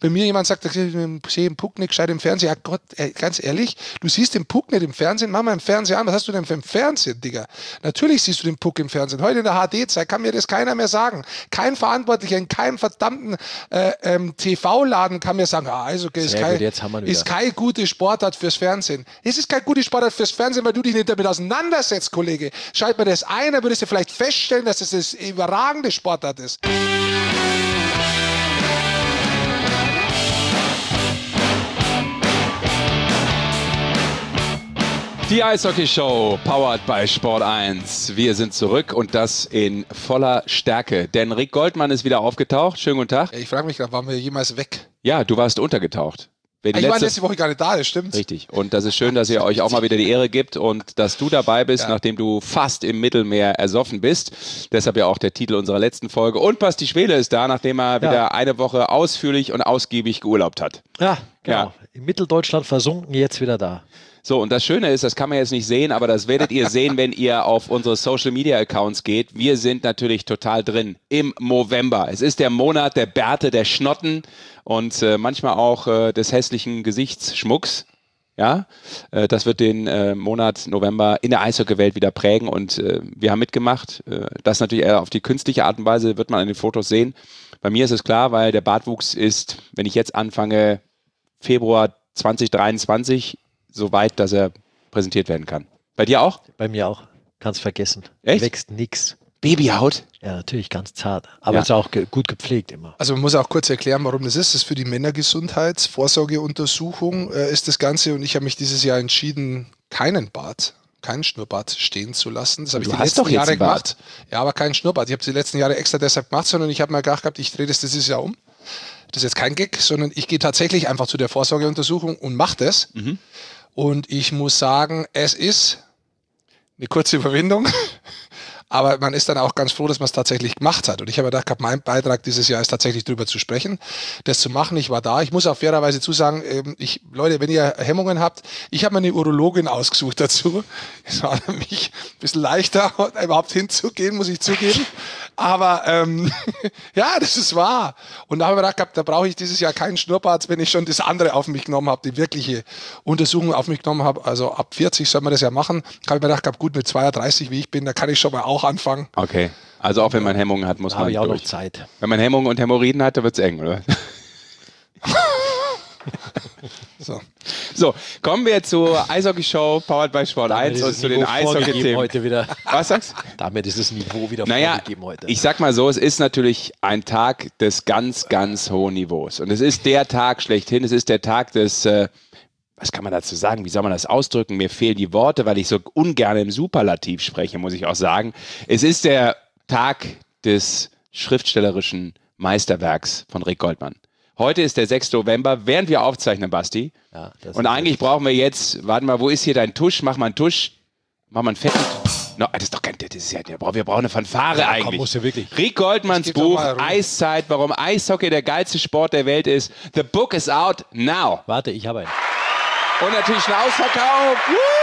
bei mir jemand sagt, ich sehe den Puck nicht gescheit im Fernsehen. Ja Gott, ganz ehrlich, du siehst den Puck nicht im Fernsehen, mach mal im Fernsehen an. Was hast du denn für ein Fernsehen, Digga? Natürlich siehst du den Puck im Fernsehen. Heute in der HD-Zeit kann mir das keiner mehr sagen. Kein Verantwortlicher in keinem verdammten TV-Laden kann mir sagen, Eishockey ist keine gute Sportart fürs Fernsehen. Es ist keine gute Sportart fürs Fernsehen, weil du dich nicht damit auseinandersetzt, Kollege. Schalt mir das ein, dann würdest du vielleicht feststellen, dass es eine überragende Sportart ist. Die Eishockey-Show, powered by Sport 1. Wir sind zurück und das in voller Stärke. Denn Rick Goldmann ist wieder aufgetaucht. Schönen guten Tag. Ja, ich frage mich gerade, waren wir jemals weg? Ja, du warst untergetaucht. Ich war letzte Woche gar nicht da, das stimmt. Richtig. Und das ist schön, dass ihr euch auch mal wieder die Ehre gibt und dass du dabei bist, nachdem du fast im Mittelmeer ersoffen bist. Deshalb ja auch der Titel unserer letzten Folge. Und Basti Schwele ist da, nachdem er wieder eine Woche ausführlich und ausgiebig geurlaubt hat. Ja, genau. Ja. In Mitteldeutschland versunken, jetzt wieder da. So, und das Schöne ist, das kann man jetzt nicht sehen, aber das werdet ihr sehen, wenn ihr auf unsere Social-Media-Accounts geht. Wir sind natürlich total drin im Movember. Es ist der Monat der Bärte, der Schnotten und manchmal auch des hässlichen Gesichtsschmucks. Ja, das wird den Monat November in der Eishockey-Welt wieder prägen und wir haben mitgemacht. Das natürlich eher auf die künstliche Art und Weise, wird man an den Fotos sehen. Bei mir ist es klar, weil der Bartwuchs ist, wenn ich jetzt anfange, Februar 2023, so weit, dass er präsentiert werden kann. Bei dir auch? Bei mir auch. Kannst vergessen. Echt? Wächst nix. Babyhaut? Ja, natürlich, ganz zart. Aber ist auch gut gepflegt immer. Also man muss auch kurz erklären, warum das ist. Das ist für die Männergesundheitsvorsorgeuntersuchung ist das Ganze. Und ich habe mich dieses Jahr entschieden, keinen Schnurrbart stehen zu lassen. Das habe ich die letzten Jahre gemacht. Ja, aber keinen Schnurrbart. Ich habe es die letzten Jahre extra deshalb gemacht, sondern ich habe mir gedacht, ich drehe das dieses Jahr um. Das ist jetzt kein Gag, sondern ich gehe tatsächlich einfach zu der Vorsorgeuntersuchung und mache das. Mhm. Und ich muss sagen, es ist eine kurze Überwindung, aber man ist dann auch ganz froh, dass man es tatsächlich gemacht hat. Und ich habe gedacht, mein Beitrag dieses Jahr ist tatsächlich darüber zu sprechen, das zu machen. Ich war da. Ich muss auch fairerweise zusagen, Leute, wenn ihr Hemmungen habt, ich habe mir eine Urologin ausgesucht dazu. Es war für mich ein bisschen leichter, überhaupt hinzugehen, muss ich zugeben. Aber ja, das ist wahr. Und da habe ich mir gedacht, da brauche ich dieses Jahr keinen Schnurrbart, wenn ich schon das andere auf mich genommen habe, die wirkliche Untersuchung auf mich genommen habe. Also ab 40 soll man das ja machen. Da habe ich mir gedacht, gut, mit 32, wie ich bin, da kann ich schon mal auch anfangen. Okay, also auch wenn man Hemmungen hat, muss man durch. Habe ich auch noch Zeit. Wenn man Hemmungen und Hämorrhoiden hat, dann wird es eng, oder? So, kommen wir zur Eishockey-Show, powered by Sport 1 und zu den Eishockey-Themen. Heute wieder. Was sagst du? Damit ist das Niveau wieder vorgegeben heute. Ich sag mal so, es ist natürlich ein Tag des ganz, ganz hohen Niveaus. Und es ist der Tag schlechthin, es ist der Tag des, was kann man dazu sagen, wie soll man das ausdrücken? Mir fehlen die Worte, weil ich so ungern im Superlativ spreche, muss ich auch sagen. Es ist der Tag des schriftstellerischen Meisterwerks von Rick Goldmann. Heute ist der 6. November, während wir aufzeichnen, Basti. Ja, und eigentlich brauchen wir jetzt, warte mal, wo ist hier dein Tusch? Mach mal einen Tusch. Mach mal einen fetten. No, das ist doch kein, das ist ja, wir brauchen eine Fanfare eigentlich. Komm, musst du wirklich. Rick Goldmanns Buch, Eiszeit, warum Eishockey der geilste Sport der Welt ist. The book is out now. Warte, ich habe einen. Und natürlich ein Ausverkauf.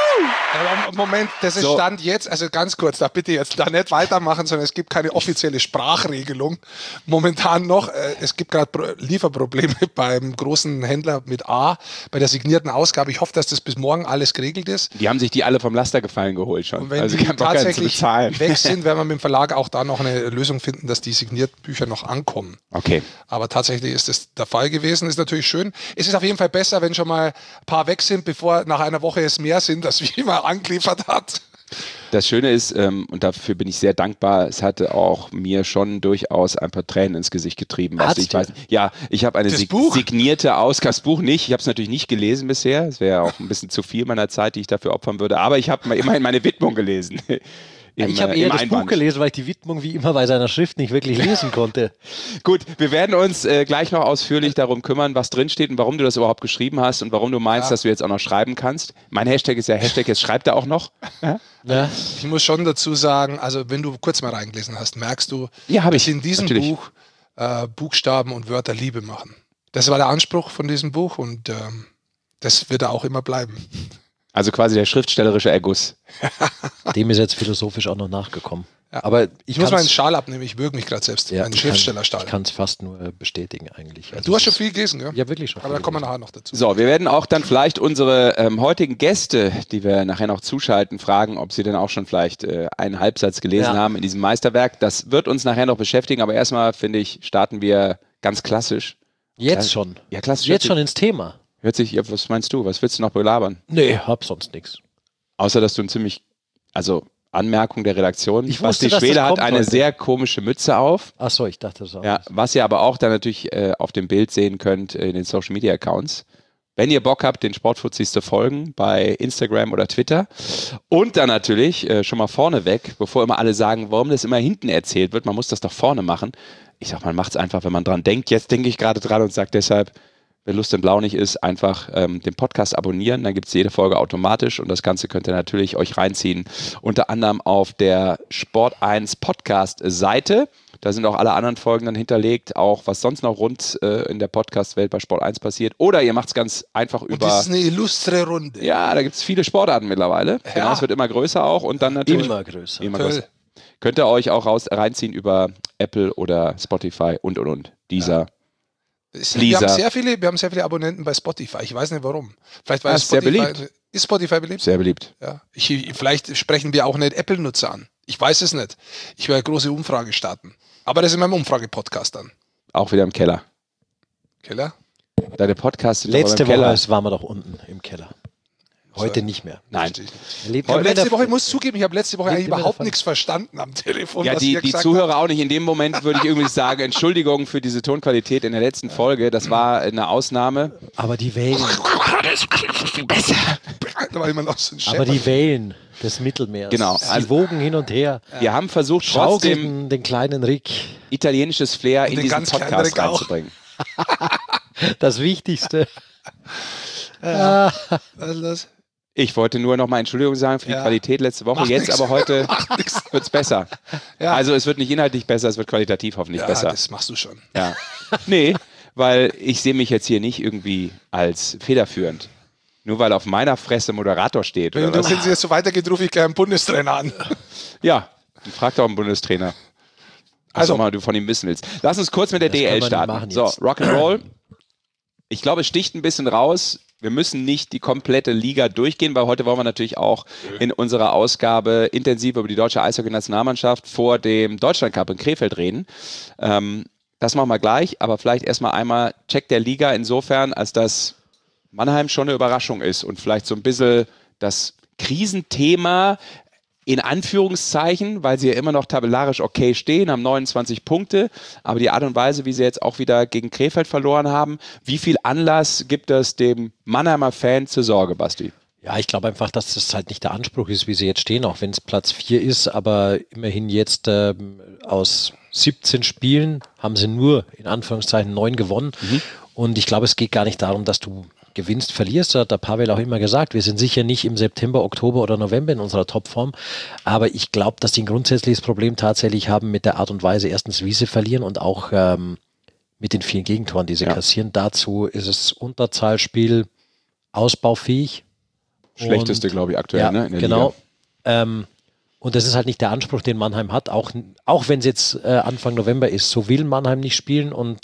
Aber Moment, das ist Stand jetzt, also ganz kurz, da bitte jetzt da nicht weitermachen, sondern es gibt keine offizielle Sprachregelung. Momentan noch, es gibt gerade Lieferprobleme beim großen Händler mit A, bei der signierten Ausgabe. Ich hoffe, dass das bis morgen alles geregelt ist. Die haben sich die alle vom Laster gefallen geholt schon. Und wenn die tatsächlich weg sind, werden wir mit dem Verlag auch da noch eine Lösung finden, dass die signierten Bücher noch ankommen. Okay. Aber tatsächlich ist das der Fall gewesen, ist natürlich schön. Es ist auf jeden Fall besser, wenn schon mal ein paar weg sind, bevor nach einer Woche es mehr sind, dass wie man angeliefert hat. Das Schöne ist, und dafür bin ich sehr dankbar, es hatte auch mir schon durchaus ein paar Tränen ins Gesicht getrieben. Ich weiß, ja, ich habe eine signierte Ausgangsbuch nicht. Ich habe es natürlich nicht gelesen bisher. Es wäre auch ein bisschen zu viel meiner Zeit, die ich dafür opfern würde. Aber ich habe immerhin meine Widmung gelesen. Ich habe eher das Buch gelesen, weil ich die Widmung wie immer bei seiner Schrift nicht wirklich lesen konnte. Gut, wir werden uns gleich noch ausführlich darum kümmern, was drinsteht und warum du das überhaupt geschrieben hast und warum du meinst, dass du jetzt auch noch schreiben kannst. Mein Hashtag ist ja Hashtag, jetzt schreibt er auch noch. Ja. Ich muss schon dazu sagen, also wenn du kurz mal reingelesen hast, merkst du, dass in diesem Buch Buchstaben und Wörter Liebe machen. Das war der Anspruch von diesem Buch und das wird er auch immer bleiben. Also quasi der schriftstellerische Erguss. Dem ist jetzt philosophisch auch noch nachgekommen. Ja. Aber ich muss meinen Schal abnehmen, ich würge mich gerade selbst. Ja, einen Schriftstellerstahl. Ich kann es fast nur bestätigen eigentlich. Also du hast schon viel gelesen, ja? Ja, wirklich schon. Aber da kommen wir nachher noch dazu. So, wir werden auch dann vielleicht unsere heutigen Gäste, die wir nachher noch zuschalten, fragen, ob sie denn auch schon vielleicht einen Halbsatz gelesen haben in diesem Meisterwerk. Das wird uns nachher noch beschäftigen, aber erstmal, finde ich, starten wir ganz klassisch. Jetzt schon? Ja, klassisch. Jetzt schon ins Thema? Hört sich, ja, was meinst du? Was willst du noch belabern? Nee, hab sonst nichts. Außer, dass du ein ziemlich, Anmerkung der Redaktion. Basti Schwele hat eine sehr komische Mütze auf. Ach so, ich dachte so. Ja, was ihr aber auch dann natürlich auf dem Bild sehen könnt in den Social Media Accounts. Wenn ihr Bock habt, den Sportfuzis zu folgen bei Instagram oder Twitter. Und dann natürlich schon mal vorneweg, bevor immer alle sagen, warum das immer hinten erzählt wird, man muss das doch vorne machen. Ich sag, man macht es einfach, wenn man dran denkt. Jetzt denke ich gerade dran und sage deshalb, wer Lust in Blau nicht ist, einfach den Podcast abonnieren, dann gibt es jede Folge automatisch und das Ganze könnt ihr natürlich euch reinziehen, unter anderem auf der Sport1 Podcast-Seite. Da sind auch alle anderen Folgen dann hinterlegt, auch was sonst noch rund in der Podcast-Welt bei Sport1 passiert. Oder ihr macht es ganz einfach über... Und das ist eine illustre Runde. Ja, da gibt es viele Sportarten mittlerweile. Ja. Genau, es wird immer größer auch und dann natürlich... Immer größer. Könnt ihr euch auch reinziehen über Apple oder Spotify und. Dieser... Wir haben sehr viele Abonnenten bei Spotify. Ich weiß nicht warum. Vielleicht weil Spotify, sehr beliebt. Ist Spotify beliebt? Sehr beliebt. Ja. Vielleicht sprechen wir auch nicht Apple-Nutzer an. Ich weiß es nicht. Ich werde eine große Umfrage starten. Aber das ist in meinem Umfrage-Podcast dann. Auch wieder im Keller. Keller? Deine Podcasts sind letzte im Keller. Woche waren wir doch unten im Keller. Heute nicht mehr. Nein. Ich muss zugeben, ich habe letzte Woche eigentlich überhaupt nichts verstanden am Telefon. Ja, die Zuhörer auch nicht. In dem Moment würde ich irgendwie sagen, Entschuldigung für diese Tonqualität in der letzten Folge. Das war eine Ausnahme. Aber die Wellen. Das ist viel besser. Aber die Wellen des Mittelmeers. Genau. Sie wogen hin und her. Wir haben versucht, trotzdem den kleinen Rick italienisches Flair in diesen Podcast reinzubringen. Das Wichtigste. Was ist das? Ich wollte nur nochmal Entschuldigung sagen für die Qualität letzte Woche. Aber heute wird es besser. Ja. Also es wird nicht inhaltlich besser, es wird qualitativ hoffentlich besser. Das machst du schon. Ja. Nee, weil ich sehe mich jetzt hier nicht irgendwie als federführend. Nur weil auf meiner Fresse Moderator steht. Wenn es jetzt so weitergeht, rufe ich gleich einen Bundestrainer an. Ja, frag doch einen Bundestrainer. Also mal du von ihm wissen willst. Lass uns kurz mit der DL starten. So, Rock'n'Roll. Ich glaube, es sticht ein bisschen raus. Wir müssen nicht die komplette Liga durchgehen, weil heute wollen wir natürlich auch in unserer Ausgabe intensiv über die deutsche Eishockey-Nationalmannschaft vor dem Deutschlandcup in Krefeld reden. Das machen wir gleich, aber vielleicht erstmal einmal Check der Liga insofern, als dass Mannheim schon eine Überraschung ist und vielleicht so ein bisschen das Krisenthema in Anführungszeichen, weil sie ja immer noch tabellarisch okay stehen, haben 29 Punkte, aber die Art und Weise, wie sie jetzt auch wieder gegen Krefeld verloren haben, wie viel Anlass gibt es dem Mannheimer Fan zur Sorge, Basti? Ja, ich glaube einfach, dass das halt nicht der Anspruch ist, wie sie jetzt stehen, auch wenn es Platz 4 ist, aber immerhin jetzt aus 17 Spielen haben sie nur in Anführungszeichen 9 gewonnen und ich glaube, es geht gar nicht darum, dass du gewinnst, verlierst, hat der Pavel auch immer gesagt. Wir sind sicher nicht im September, Oktober oder November in unserer Topform, aber ich glaube, dass die ein grundsätzliches Problem tatsächlich haben mit der Art und Weise, erstens wie sie verlieren und auch mit den vielen Gegentoren, die sie kassieren. Dazu ist es Unterzahlspiel ausbaufähig. Schlechteste, glaube ich, aktuell in der Liga. Und das ist halt nicht der Anspruch, den Mannheim hat, auch wenn es jetzt Anfang November ist. So will Mannheim nicht spielen und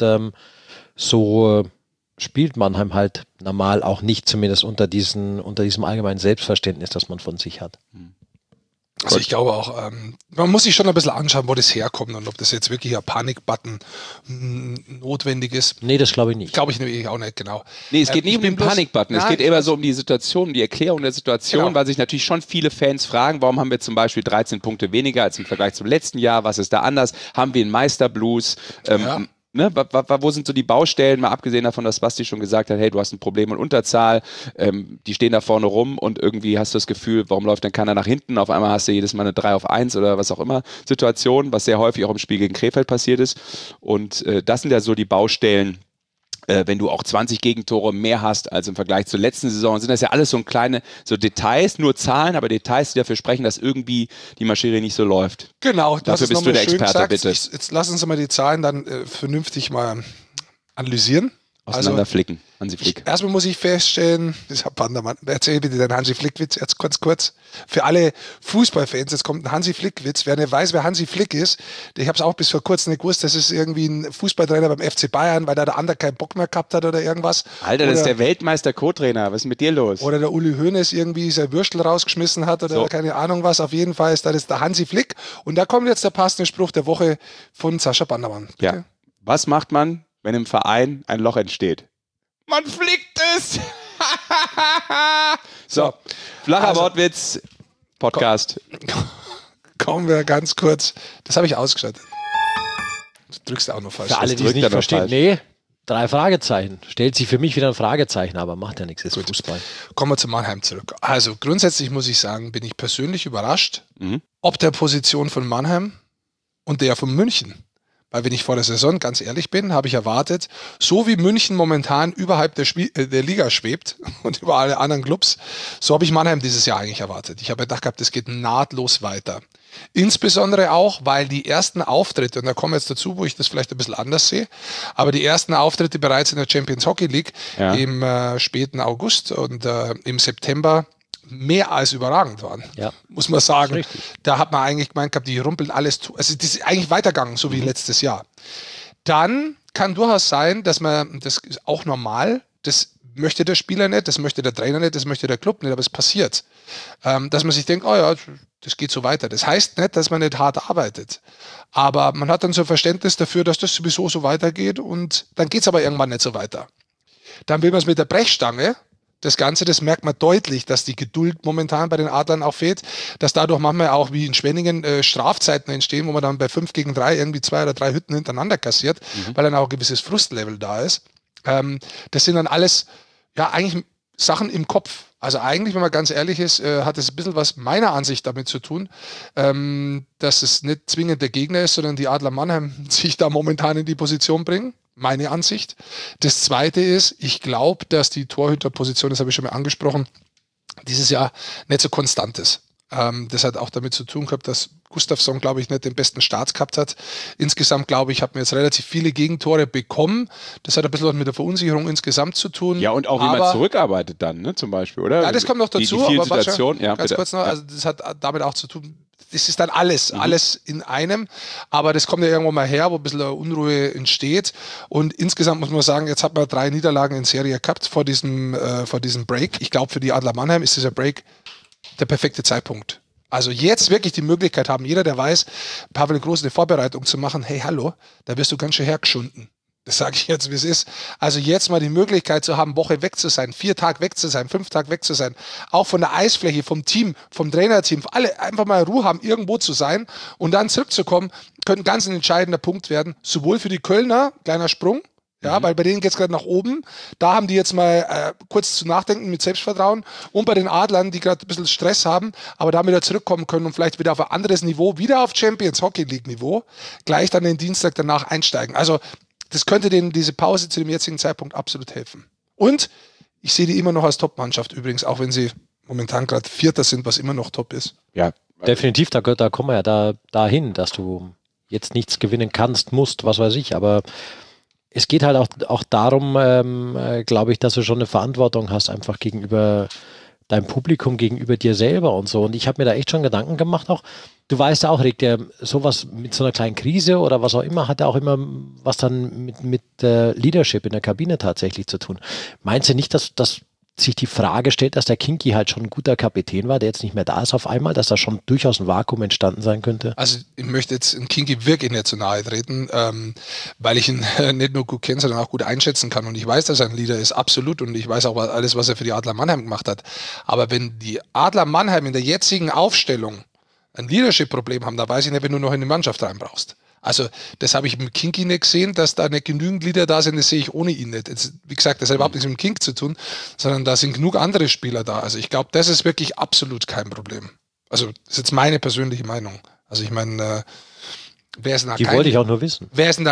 so spielt Mannheim halt normal auch nicht, zumindest unter diesem allgemeinen Selbstverständnis, das man von sich hat. Also ich glaube auch, man muss sich schon ein bisschen anschauen, wo das herkommt und ob das jetzt wirklich ein Panikbutton notwendig ist. Nee, das glaube ich nicht. Glaube ich nämlich auch nicht, genau. Nee, es geht nicht um den Panikbutton, es geht eher so um die Situation, um die Erklärung der Situation, weil sich natürlich schon viele Fans fragen, warum haben wir zum Beispiel 13 Punkte weniger als im Vergleich zum letzten Jahr, was ist da anders, haben wir einen Meisterblues, Ne, wo sind so die Baustellen, mal abgesehen davon, dass Basti schon gesagt hat, hey, du hast ein Problem mit Unterzahl, die stehen da vorne rum und irgendwie hast du das Gefühl, warum läuft denn keiner nach hinten, auf einmal hast du jedes Mal eine 3-auf-1 oder was auch immer Situation, was sehr häufig auch im Spiel gegen Krefeld passiert ist und das sind ja so die Baustellen, wenn du auch 20 Gegentore mehr hast als im Vergleich zur letzten Saison, sind das ja alles so kleine Details, nur Zahlen, aber Details, die dafür sprechen, dass irgendwie die Maschinerie nicht so läuft. Genau, dafür bist du der Experte, bitte. Jetzt lass uns mal die Zahlen dann vernünftig mal analysieren. Auseinanderflicken, Hansi Flick. Erstmal muss ich feststellen, erzähl bitte den Hansi Flick-Witz jetzt kurz. Für alle Fußballfans, jetzt kommt ein Hansi Flick-Witz. Wer nicht weiß, wer Hansi Flick ist, ich habe es auch bis vor kurzem nicht gewusst, das ist irgendwie ein Fußballtrainer beim FC Bayern, weil da der andere keinen Bock mehr gehabt hat oder irgendwas. Alter, das ist der Weltmeister-Co-Trainer, was ist mit dir los? Oder der Uli Hoeneß irgendwie sein Würstel rausgeschmissen hat oder keine Ahnung was. Auf jeden Fall ist das der Hansi Flick. Und da kommt jetzt der passende Spruch der Woche von Sascha Bandermann. Bitte. Ja. Was macht man, wenn im Verein ein Loch entsteht? Man flickt es! So, flacher Wortwitz, Podcast. Kommen wir ganz kurz. Das habe ich ausgeschaltet. Du drückst auch noch falsch. Für alle, die es nicht verstehen. Nee, 3 Fragezeichen. Stellt sich für mich wieder ein Fragezeichen, aber macht ja nichts, ist Fußball. Kommen wir zu Mannheim zurück. Also grundsätzlich muss ich sagen, bin ich persönlich überrascht, ob der Position von Mannheim und der von München. Weil wenn ich vor der Saison ganz ehrlich bin, habe ich erwartet, so wie München momentan überhalb der Liga schwebt und über alle anderen Clubs, so habe ich Mannheim dieses Jahr eigentlich erwartet. Ich habe gedacht gehabt, das geht nahtlos weiter. Insbesondere auch, weil die ersten Auftritte, und da kommen wir jetzt dazu, wo ich das vielleicht ein bisschen anders sehe, aber die ersten Auftritte bereits in der Champions Hockey League im späten August und im September mehr als überragend waren, muss man sagen. Da hat man eigentlich gemeint gehabt, die rumpeln alles, also das ist eigentlich weitergegangen, so wie letztes Jahr. Dann kann durchaus sein, dass man, das ist auch normal, das möchte der Spieler nicht, das möchte der Trainer nicht, das möchte der Club nicht, aber es passiert. Dass man sich denkt, oh ja, das geht so weiter. Das heißt nicht, dass man nicht hart arbeitet, aber man hat dann so ein Verständnis dafür, dass das sowieso so weitergeht und dann geht es aber irgendwann nicht so weiter. Dann will man es mit der Brechstange. Das Ganze, das merkt man deutlich, dass die Geduld momentan bei den Adlern auch fehlt, dass dadurch manchmal auch wie in Schwenningen Strafzeiten entstehen, wo man dann bei 5 gegen 3 irgendwie 2 oder 3 Hütten hintereinander kassiert, weil dann auch ein gewisses Frustlevel da ist. Das sind dann alles, ja, eigentlich Sachen im Kopf. Also eigentlich, wenn man ganz ehrlich ist, hat es ein bisschen was meiner Ansicht damit zu tun, dass es nicht zwingend der Gegner ist, sondern die Adler Mannheim sich da momentan in die Position bringen. Meine Ansicht. Das Zweite ist, ich glaube, dass die Torhüterposition, das habe ich schon mal angesprochen, dieses Jahr nicht so konstant ist. Das hat auch damit zu tun gehabt, dass Gustafsson, glaube ich, nicht den besten Start gehabt hat. Insgesamt, glaube ich, hat man jetzt relativ viele Gegentore bekommen. Das hat ein bisschen was mit der Verunsicherung insgesamt zu tun. Ja, und auch wie man zurückarbeitet dann, ne, zum Beispiel, oder? Ja, das kommt noch dazu. Die Situation, ja, ganz kurz noch, also das hat damit auch zu tun, das ist dann alles in einem, aber das kommt ja irgendwo mal her, wo ein bisschen Unruhe entsteht und insgesamt muss man sagen, jetzt hat man 3 Niederlagen in Serie gehabt vor diesem Break. Ich glaube, für die Adler Mannheim ist dieser Break der perfekte Zeitpunkt. Also jetzt wirklich die Möglichkeit haben, jeder, der weiß, Pavel Groß eine Vorbereitung zu machen, hey, hallo, da wirst du ganz schön hergeschunden. Das sage ich jetzt, wie es ist. Also jetzt mal die Möglichkeit zu haben, Woche weg zu sein, 4 Tage weg zu sein, 5 Tage weg zu sein, auch von der Eisfläche, vom Team, vom Trainerteam, alle einfach mal Ruhe haben, irgendwo zu sein und dann zurückzukommen, könnte ein ganz entscheidender Punkt werden, sowohl für die Kölner, kleiner Sprung, ja, weil bei denen geht es gerade nach oben. Da haben die jetzt mal kurz zu nachdenken mit Selbstvertrauen. Und bei den Adlern, die gerade ein bisschen Stress haben, aber da wieder zurückkommen können und vielleicht wieder auf ein anderes Niveau, wieder auf Champions Hockey League Niveau, gleich dann den Dienstag danach einsteigen. Also das könnte denen diese Pause zu dem jetzigen Zeitpunkt absolut helfen. Und ich sehe die immer noch als Top-Mannschaft übrigens, auch wenn sie momentan gerade Vierter sind, was immer noch top ist. Ja, definitiv, da kommen wir ja dahin, dass du jetzt nichts gewinnen kannst, musst, was weiß ich, aber es geht halt auch darum, glaube ich, dass du schon eine Verantwortung hast, einfach gegenüber deinem Publikum, gegenüber dir selber und so. Und ich habe mir da echt schon Gedanken gemacht auch. Du weißt ja auch, Rick, sowas mit so einer kleinen Krise oder was auch immer, hat ja auch immer was dann mit Leadership in der Kabine tatsächlich zu tun. Meinst du nicht, dass sich die Frage stellt, dass der Kinky halt schon ein guter Kapitän war, der jetzt nicht mehr da ist auf einmal, dass da schon durchaus ein Vakuum entstanden sein könnte? Also ich möchte jetzt in Kinky wirklich nicht zu nahe treten, weil ich ihn nicht nur gut kenne, sondern auch gut einschätzen kann und ich weiß, dass er ein Leader ist, absolut, und ich weiß auch alles, was er für die Adler Mannheim gemacht hat. Aber wenn die Adler Mannheim in der jetzigen Aufstellung ein Leadership-Problem haben, da weiß ich nicht, wenn du noch in die Mannschaft rein brauchst. Also das habe ich mit Kinky nicht gesehen, dass da nicht genügend Leader da sind, das sehe ich ohne ihn nicht. Jetzt, wie gesagt, das hat überhaupt nichts mit dem Kink zu tun, sondern da sind genug andere Spieler da. Also ich glaube, das ist wirklich absolut kein Problem. Also das ist jetzt meine persönliche Meinung. Also ich meine, wer ist denn da Die wollte ich auch nur wissen. Wer ist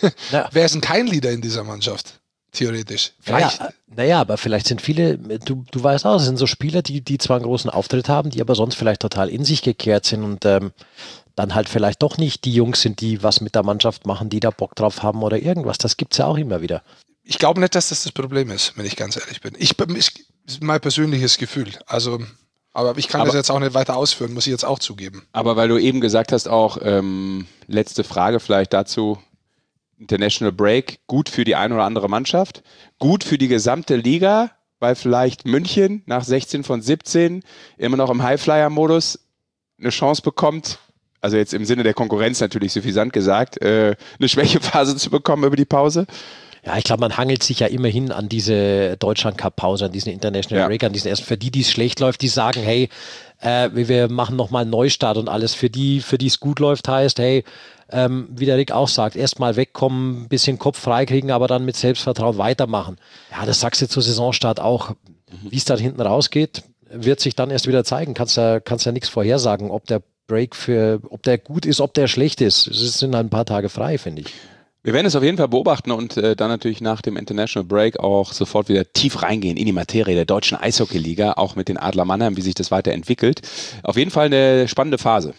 denn kein Leader in dieser Mannschaft? Theoretisch. Naja, aber vielleicht sind viele, du weißt auch, es sind so Spieler, die zwar einen großen Auftritt haben, die aber sonst vielleicht total in sich gekehrt sind und dann halt vielleicht doch nicht die Jungs sind, die was mit der Mannschaft machen, die da Bock drauf haben oder irgendwas. Das gibt es ja auch immer wieder. Ich glaube nicht, dass das Problem ist, wenn ich ganz ehrlich bin. Ist mein persönliches Gefühl. Also, aber ich kann das jetzt auch nicht weiter ausführen, muss ich jetzt auch zugeben. Aber weil du eben gesagt hast, auch letzte Frage vielleicht dazu, International Break, gut für die eine oder andere Mannschaft, gut für die gesamte Liga, weil vielleicht München nach 16 von 17 immer noch im Highflyer-Modus eine Chance bekommt, also jetzt im Sinne der Konkurrenz natürlich suffisant gesagt, eine Schwächephase zu bekommen über die Pause. Ja, ich glaube, man hangelt sich ja immerhin an diese Deutschland-Cup-Pause, an diesen International Break, an diesen ersten. Für die es schlecht läuft, die sagen, hey, wir machen nochmal einen Neustart und alles. Für die es gut läuft, heißt, hey, wie der Rick auch sagt, erstmal wegkommen, ein bisschen Kopf freikriegen, aber dann mit Selbstvertrauen weitermachen. Ja, das sagst du zu Saisonstart auch. Wie es dann hinten rausgeht, wird sich dann erst wieder zeigen. Kannst ja nichts vorhersagen, ob der Break ob der gut ist, ob der schlecht ist. Es sind halt ein paar Tage frei, finde ich. Wir werden es auf jeden Fall beobachten und dann natürlich nach dem International Break auch sofort wieder tief reingehen in die Materie der deutschen Eishockey-Liga, auch mit den Adler Mannheim, wie sich das weiterentwickelt. Auf jeden Fall eine spannende Phase.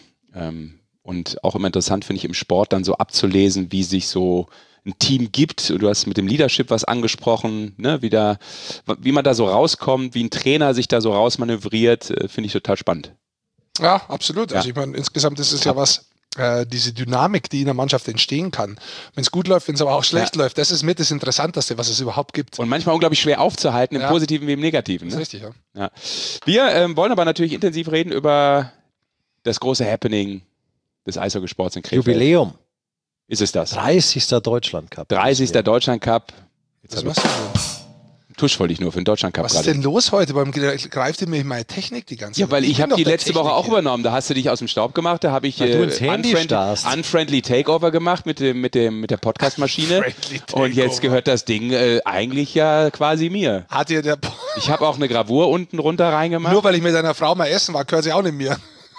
Und auch immer interessant, finde ich, im Sport dann so abzulesen, wie sich so ein Team gibt. Du hast mit dem Leadership was angesprochen, ne? Wie man da so rauskommt, wie ein Trainer sich da so rausmanövriert, finde ich total spannend. Ja, absolut. Also ich meine, insgesamt ist es ja was, diese Dynamik, die in der Mannschaft entstehen kann. Wenn es gut läuft, wenn es aber auch schlecht läuft, das ist mit das Interessanteste, was es überhaupt gibt. Und manchmal unglaublich schwer aufzuhalten, im Positiven wie im Negativen. Ne? Das ist richtig, ja. Wir wollen aber natürlich intensiv reden über das große Happening des Eishockeysports in Krefeld. Jubiläum. Ist es das? 30. Deutschland Cup. 30. Deutschland Cup. Was machst du denn? Tusch wollte ich nur für den Deutschland Cup. Was ist denn los heute? Warum greift ihr mir meine Technik die ganze Zeit? Ja, weil ich habe die letzte Woche auch übernommen. Da hast du dich aus dem Staub gemacht. Da habe ich Unfriendly Takeover gemacht mit der Podcast-Maschine. Und jetzt gehört das Ding eigentlich ja quasi mir. Ich habe auch eine Gravur unten runter reingemacht. Nur weil ich mit deiner Frau mal essen war, gehört sie auch nicht mir.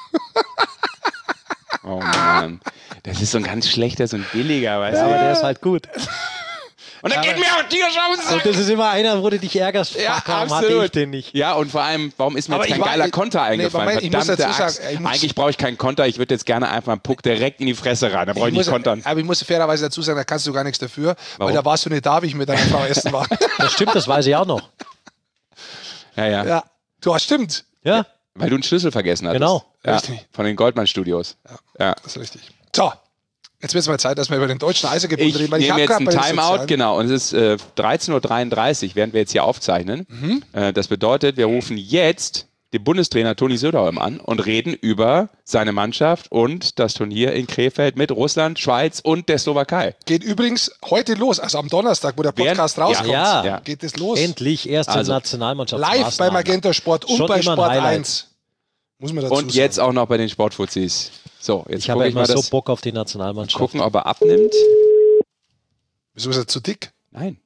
Oh Mann. Das ist so ein ganz schlechter, so ein billiger, weißt du? Aber der ist halt gut. Und dann geht mir auch Tiger raus. Und das ist immer einer, wo du dich ärgerst. Warum hatte ich den nicht? Ja, und vor allem, warum ist mir jetzt kein geiler Konter eingefallen? Ich muss dazu sagen, eigentlich brauche ich keinen Konter. Ich würde jetzt gerne einfach einen Puck direkt in die Fresse rein. Da brauche ich nicht kontern. Aber ich muss fairerweise dazu sagen, da kannst du gar nichts dafür. Warum? Weil da warst du nicht da, wie ich mit deiner Frau essen war. Das stimmt, das weiß ich auch noch. Ja. Du hast stimmt. Ja. Weil du einen Schlüssel vergessen hattest. Genau. Ja, von den Goldman Studios. Ja, das ist richtig. So. Jetzt wird es mal Zeit, dass wir über den deutschen Eishockey-Bund reden. Ich nehme jetzt ein Timeout, genau. Und es ist 13.33 Uhr, während wir jetzt hier aufzeichnen. Das bedeutet, wir rufen jetzt den Bundestrainer Toni Söderholm an und reden über seine Mannschaft und das Turnier in Krefeld mit Russland, Schweiz und der Slowakei. Geht übrigens heute los, also am Donnerstag, wo der Podcast rauskommt, geht es los. Endlich erste Nationalmannschaftsmaßnahmen. Live bei Magenta Sport und bei Sport 1. Muss man dazu sagen. Und jetzt auch noch bei den Sportfuzis. So, jetzt ich habe immer so Bock auf die Nationalmannschaft. Gucken, ob er abnimmt. Wieso ist er zu dick? Nein.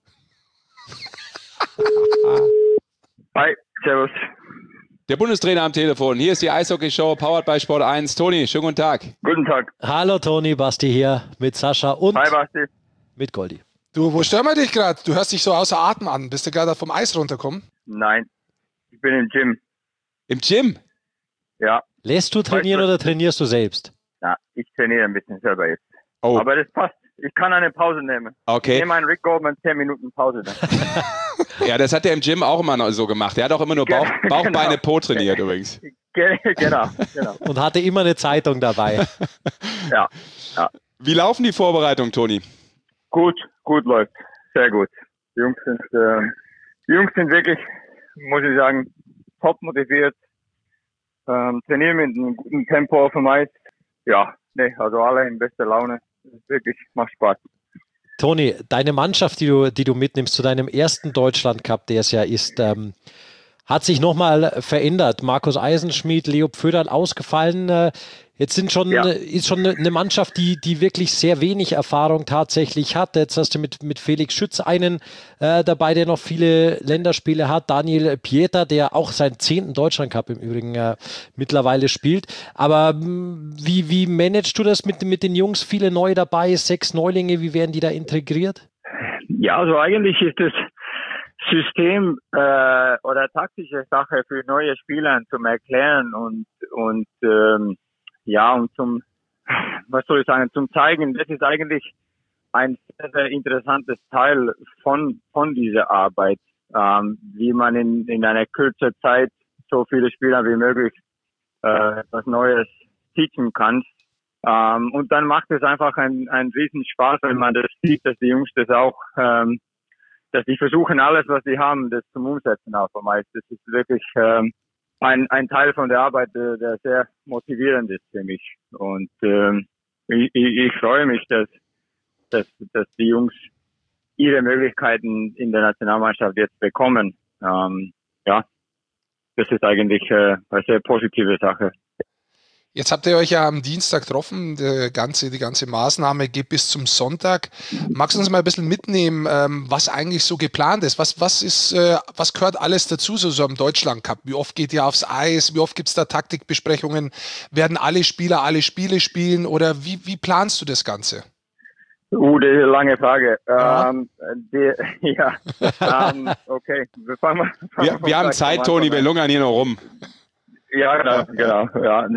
Hi, servus. Der Bundestrainer am Telefon. Hier ist die Eishockey-Show, powered by Sport 1. Toni, schönen guten Tag. Guten Tag. Hallo Toni, Basti hier mit Sascha und Hi, Basti. Mit Goldi. Du, wo stören wir dich gerade? Du hörst dich so außer Atem an. Bist du gerade vom Eis runtergekommen? Nein, ich bin im Gym. Im Gym? Ja. Lässt du trainieren oder trainierst du selbst? Ja, ich trainiere ein bisschen selber jetzt. Oh. Aber das passt. Ich kann eine Pause nehmen. Okay. Ich nehme einen Rick Goldman 10 Minuten Pause dann. Ja, das hat er im Gym auch immer noch so gemacht. Er hat auch immer nur Bauch, Beine, Po trainiert übrigens. Genau. Und hatte immer eine Zeitung dabei. Ja. Wie laufen die Vorbereitungen, Toni? Gut läuft. Sehr gut. Die Jungs sind wirklich, muss ich sagen, top motiviert. Trainieren mit einem guten Tempo auf dem Eis. Ja, also alle in bester Laune. Wirklich, macht Spaß. Toni, deine Mannschaft, die du mitnimmst zu deinem ersten Deutschland-Cup, der es ja ist, hat sich nochmal verändert. Markus Eisenschmidt, Leo Pföderl ausgefallen. Jetzt ist schon eine Mannschaft, die wirklich sehr wenig Erfahrung tatsächlich hat. Jetzt hast du mit Felix Schütz einen dabei, der noch viele Länderspiele hat. Daniel Pieter, der auch seinen 10. Deutschland-Cup im Übrigen mittlerweile spielt. Aber wie managst du das mit den Jungs? Viele neu dabei, 6 Neulinge. Wie werden die da integriert? Ja, also eigentlich ist das System oder taktische Sache für neue Spieler zum Erklären und zum, was soll ich sagen, zum Zeigen, das ist eigentlich ein sehr, sehr interessantes Teil von dieser Arbeit, wie man in einer kürzer Zeit so viele Spieler wie möglich etwas Neues teachen kann. Und dann macht es einfach einen riesen Spaß, wenn man das sieht, dass die Jungs das auch, dass die versuchen, alles, was sie haben, das zum Umsetzen auf dem Eis. Das ist wirklich ein Teil von der Arbeit, der sehr motivierend ist für mich. Und ich freue mich, dass die Jungs ihre Möglichkeiten in der Nationalmannschaft jetzt bekommen. Ja, das ist eigentlich eine sehr positive Sache. Jetzt habt ihr euch ja am Dienstag getroffen, die ganze Maßnahme geht bis zum Sonntag. Magst du uns mal ein bisschen mitnehmen, was eigentlich so geplant ist? Was gehört alles dazu, so am Deutschland Cup? Wie oft geht ihr aufs Eis? Wie oft gibt es da Taktikbesprechungen? Werden alle Spieler alle Spiele spielen oder wie planst du das Ganze? Das ist eine lange Frage. Okay. Wir haben Zeit, Toni, wir lungern hier noch rum. Ja, genau. Ja.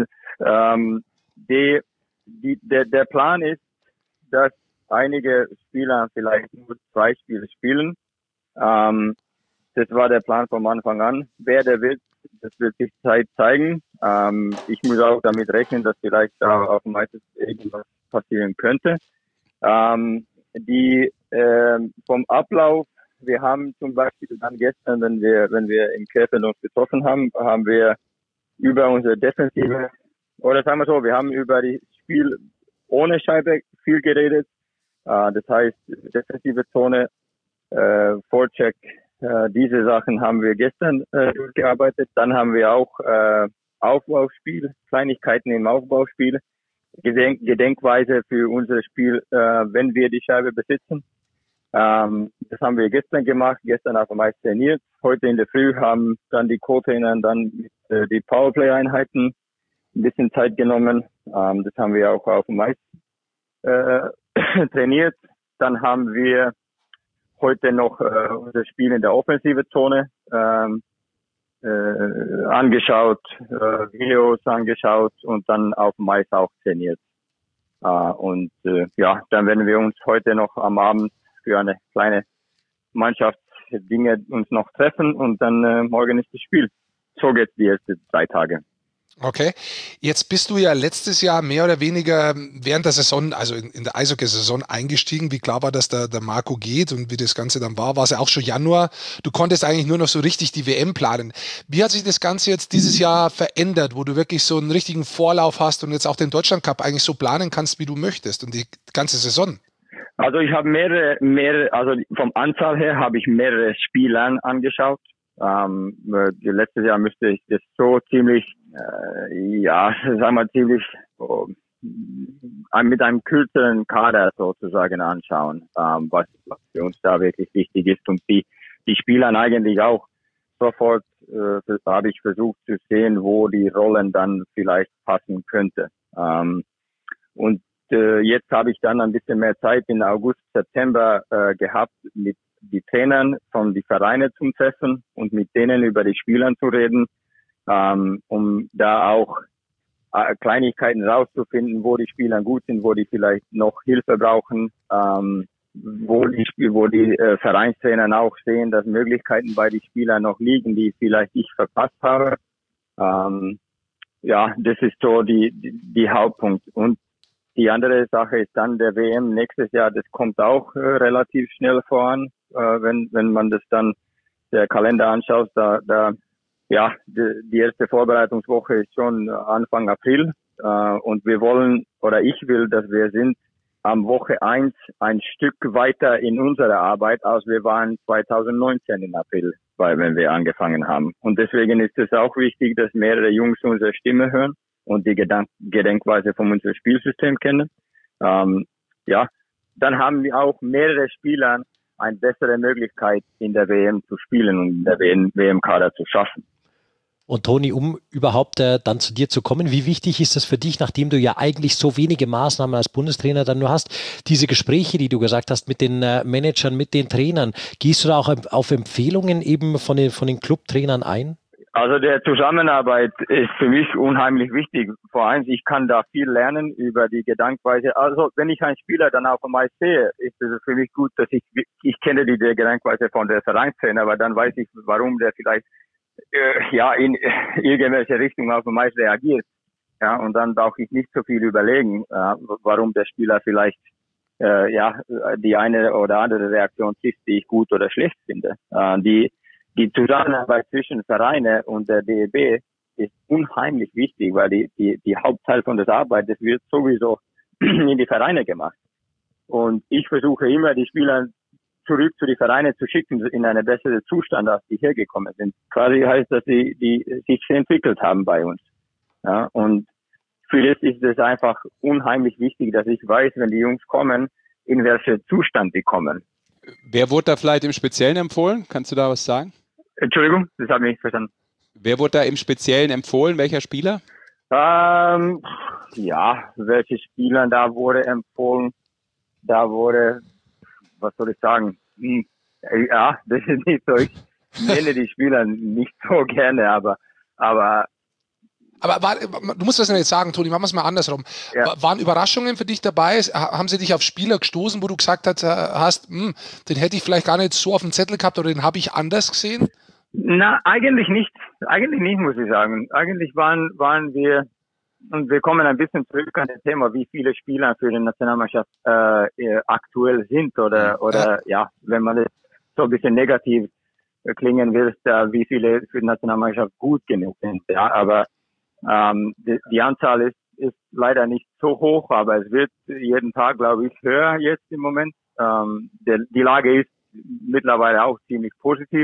Der Plan ist, dass einige Spieler vielleicht nur 2 Spiele spielen. Das war der Plan von Anfang an. Wer der wird, das wird sich Zeit zeigen. Ich muss auch damit rechnen, dass vielleicht da auf dem Eis irgendwas passieren könnte. Vom Ablauf, wir haben zum Beispiel dann gestern, wenn wir in Krefeld uns getroffen haben, haben wir über unsere Defensive, oder sagen wir so, wir haben über das Spiel ohne Scheibe viel geredet. Das heißt, defensive Zone, Vorcheck, diese Sachen haben wir gestern durchgearbeitet. Dann haben wir auch Aufbauspiel, Kleinigkeiten im Aufbauspiel, Gedenkweise für unser Spiel, wenn wir die Scheibe besitzen. Das haben wir gestern gemacht, gestern auf dem Eis trainiert. Heute in der Früh haben dann die Co-Trainer dann die Powerplay-Einheiten ein bisschen Zeit genommen. Das haben wir auch auf dem Eis trainiert. Dann haben wir heute noch unser Spiel in der offensive Zone angeschaut, Videos angeschaut und dann auf dem Eis auch trainiert. Dann werden wir uns heute noch am Abend für eine kleine Mannschaftsdinge uns noch treffen und dann morgen ist das Spiel. So geht's die ersten 3 Tage. Okay, jetzt bist du ja letztes Jahr mehr oder weniger während der Saison, also in der Eishockey-Saison eingestiegen. Wie klar war, dass der Marco geht und wie das Ganze dann war es ja auch schon Januar. Du konntest eigentlich nur noch so richtig die WM planen. Wie hat sich das Ganze jetzt dieses Jahr verändert, wo du wirklich so einen richtigen Vorlauf hast und jetzt auch den Deutschland Cup eigentlich so planen kannst, wie du möchtest und die ganze Saison? Also ich habe mehrere, also vom Anzahl her habe ich mehrere Spiele angeschaut. Letztes Jahr müsste ich das so ziemlich, mit einem kürzeren Kader sozusagen anschauen, was für uns da wirklich wichtig ist. Und die Spieler eigentlich auch sofort, habe ich versucht zu sehen, wo die Rollen dann vielleicht passen könnte. Jetzt habe ich dann ein bisschen mehr Zeit in August, September gehabt, mit die Trainern von die Vereine zu treffen und mit denen über die Spieler zu reden, um da auch Kleinigkeiten rauszufinden, wo die Spieler gut sind, wo die vielleicht noch Hilfe brauchen, wo die Vereinstrainer auch sehen, dass Möglichkeiten bei den Spielern noch liegen, die vielleicht ich verpasst habe. Das ist so die Hauptpunkt. Und die andere Sache ist dann der WM nächstes Jahr, das kommt auch relativ schnell voran, wenn man das dann der Kalender anschaut, die erste Vorbereitungswoche ist schon Anfang April und ich will, dass wir sind am Woche 1 ein Stück weiter in unserer Arbeit, als wir waren 2019 im April, wenn wir angefangen haben. Und deswegen ist es auch wichtig, dass mehrere Jungs unsere Stimme hören und die Gedenkweise von unserem Spielsystem kennen. Dann haben wir auch mehrere Spieler eine bessere Möglichkeit in der WM zu spielen und in der WM-Kader zu schaffen. Und Toni, um überhaupt dann zu dir zu kommen, wie wichtig ist das für dich, nachdem du ja eigentlich so wenige Maßnahmen als Bundestrainer dann nur hast, diese Gespräche, die du gesagt hast mit den Managern, mit den Trainern, gehst du da auch auf Empfehlungen eben von den Clubtrainern ein? Also der Zusammenarbeit ist für mich unheimlich wichtig. Vor allem, ich kann da viel lernen über die Gedankweise. Also wenn ich einen Spieler dann auf einmal sehe, ist es für mich gut, dass ich kenne die Gedankweise von der Vereinstrainer, aber dann weiß ich, warum der vielleicht in irgendwelche Richtung auf einmal reagiert. Ja, und dann brauche ich nicht so viel überlegen, warum der Spieler vielleicht die eine oder andere Reaktion trifft, die ich gut oder schlecht finde. Die Zusammenarbeit zwischen Vereine und der DEB ist unheimlich wichtig, weil die Hauptteil von der Arbeit, das wird sowieso in die Vereine gemacht. Und ich versuche immer, die Spieler zurück zu den Vereinen zu schicken, in einen besseren Zustand, als die hergekommen sind. Quasi heißt, dass die sich entwickelt haben bei uns. Ja, und für das ist es einfach unheimlich wichtig, dass ich weiß, wenn die Jungs kommen, in welchen Zustand die kommen. Wer wurde da vielleicht im Speziellen empfohlen? Kannst du da was sagen? Entschuldigung, das habe ich nicht verstanden. Wer wurde da im Speziellen empfohlen? Welcher Spieler? Welche Spieler da wurde empfohlen? Da wurde, was soll ich sagen? Ja, das ist nicht so. Ich nenne die Spieler nicht so gerne, aber du musst das nicht sagen, Toni, machen wir es mal andersrum. Ja. Waren Überraschungen für dich dabei? Haben sie dich auf Spieler gestoßen, wo du gesagt hast, den hätte ich vielleicht gar nicht so auf dem Zettel gehabt oder den habe ich anders gesehen? Na, eigentlich nicht. Eigentlich nicht, muss ich sagen. Eigentlich waren wir, und wir kommen ein bisschen zurück an das Thema, wie viele Spieler für die Nationalmannschaft aktuell sind oder wenn man das so ein bisschen negativ klingen will, wie viele für die Nationalmannschaft gut genug sind. Ja, aber die Anzahl ist leider nicht so hoch, aber es wird jeden Tag, glaube ich, höher jetzt im Moment. Die Lage ist mittlerweile auch ziemlich positiv.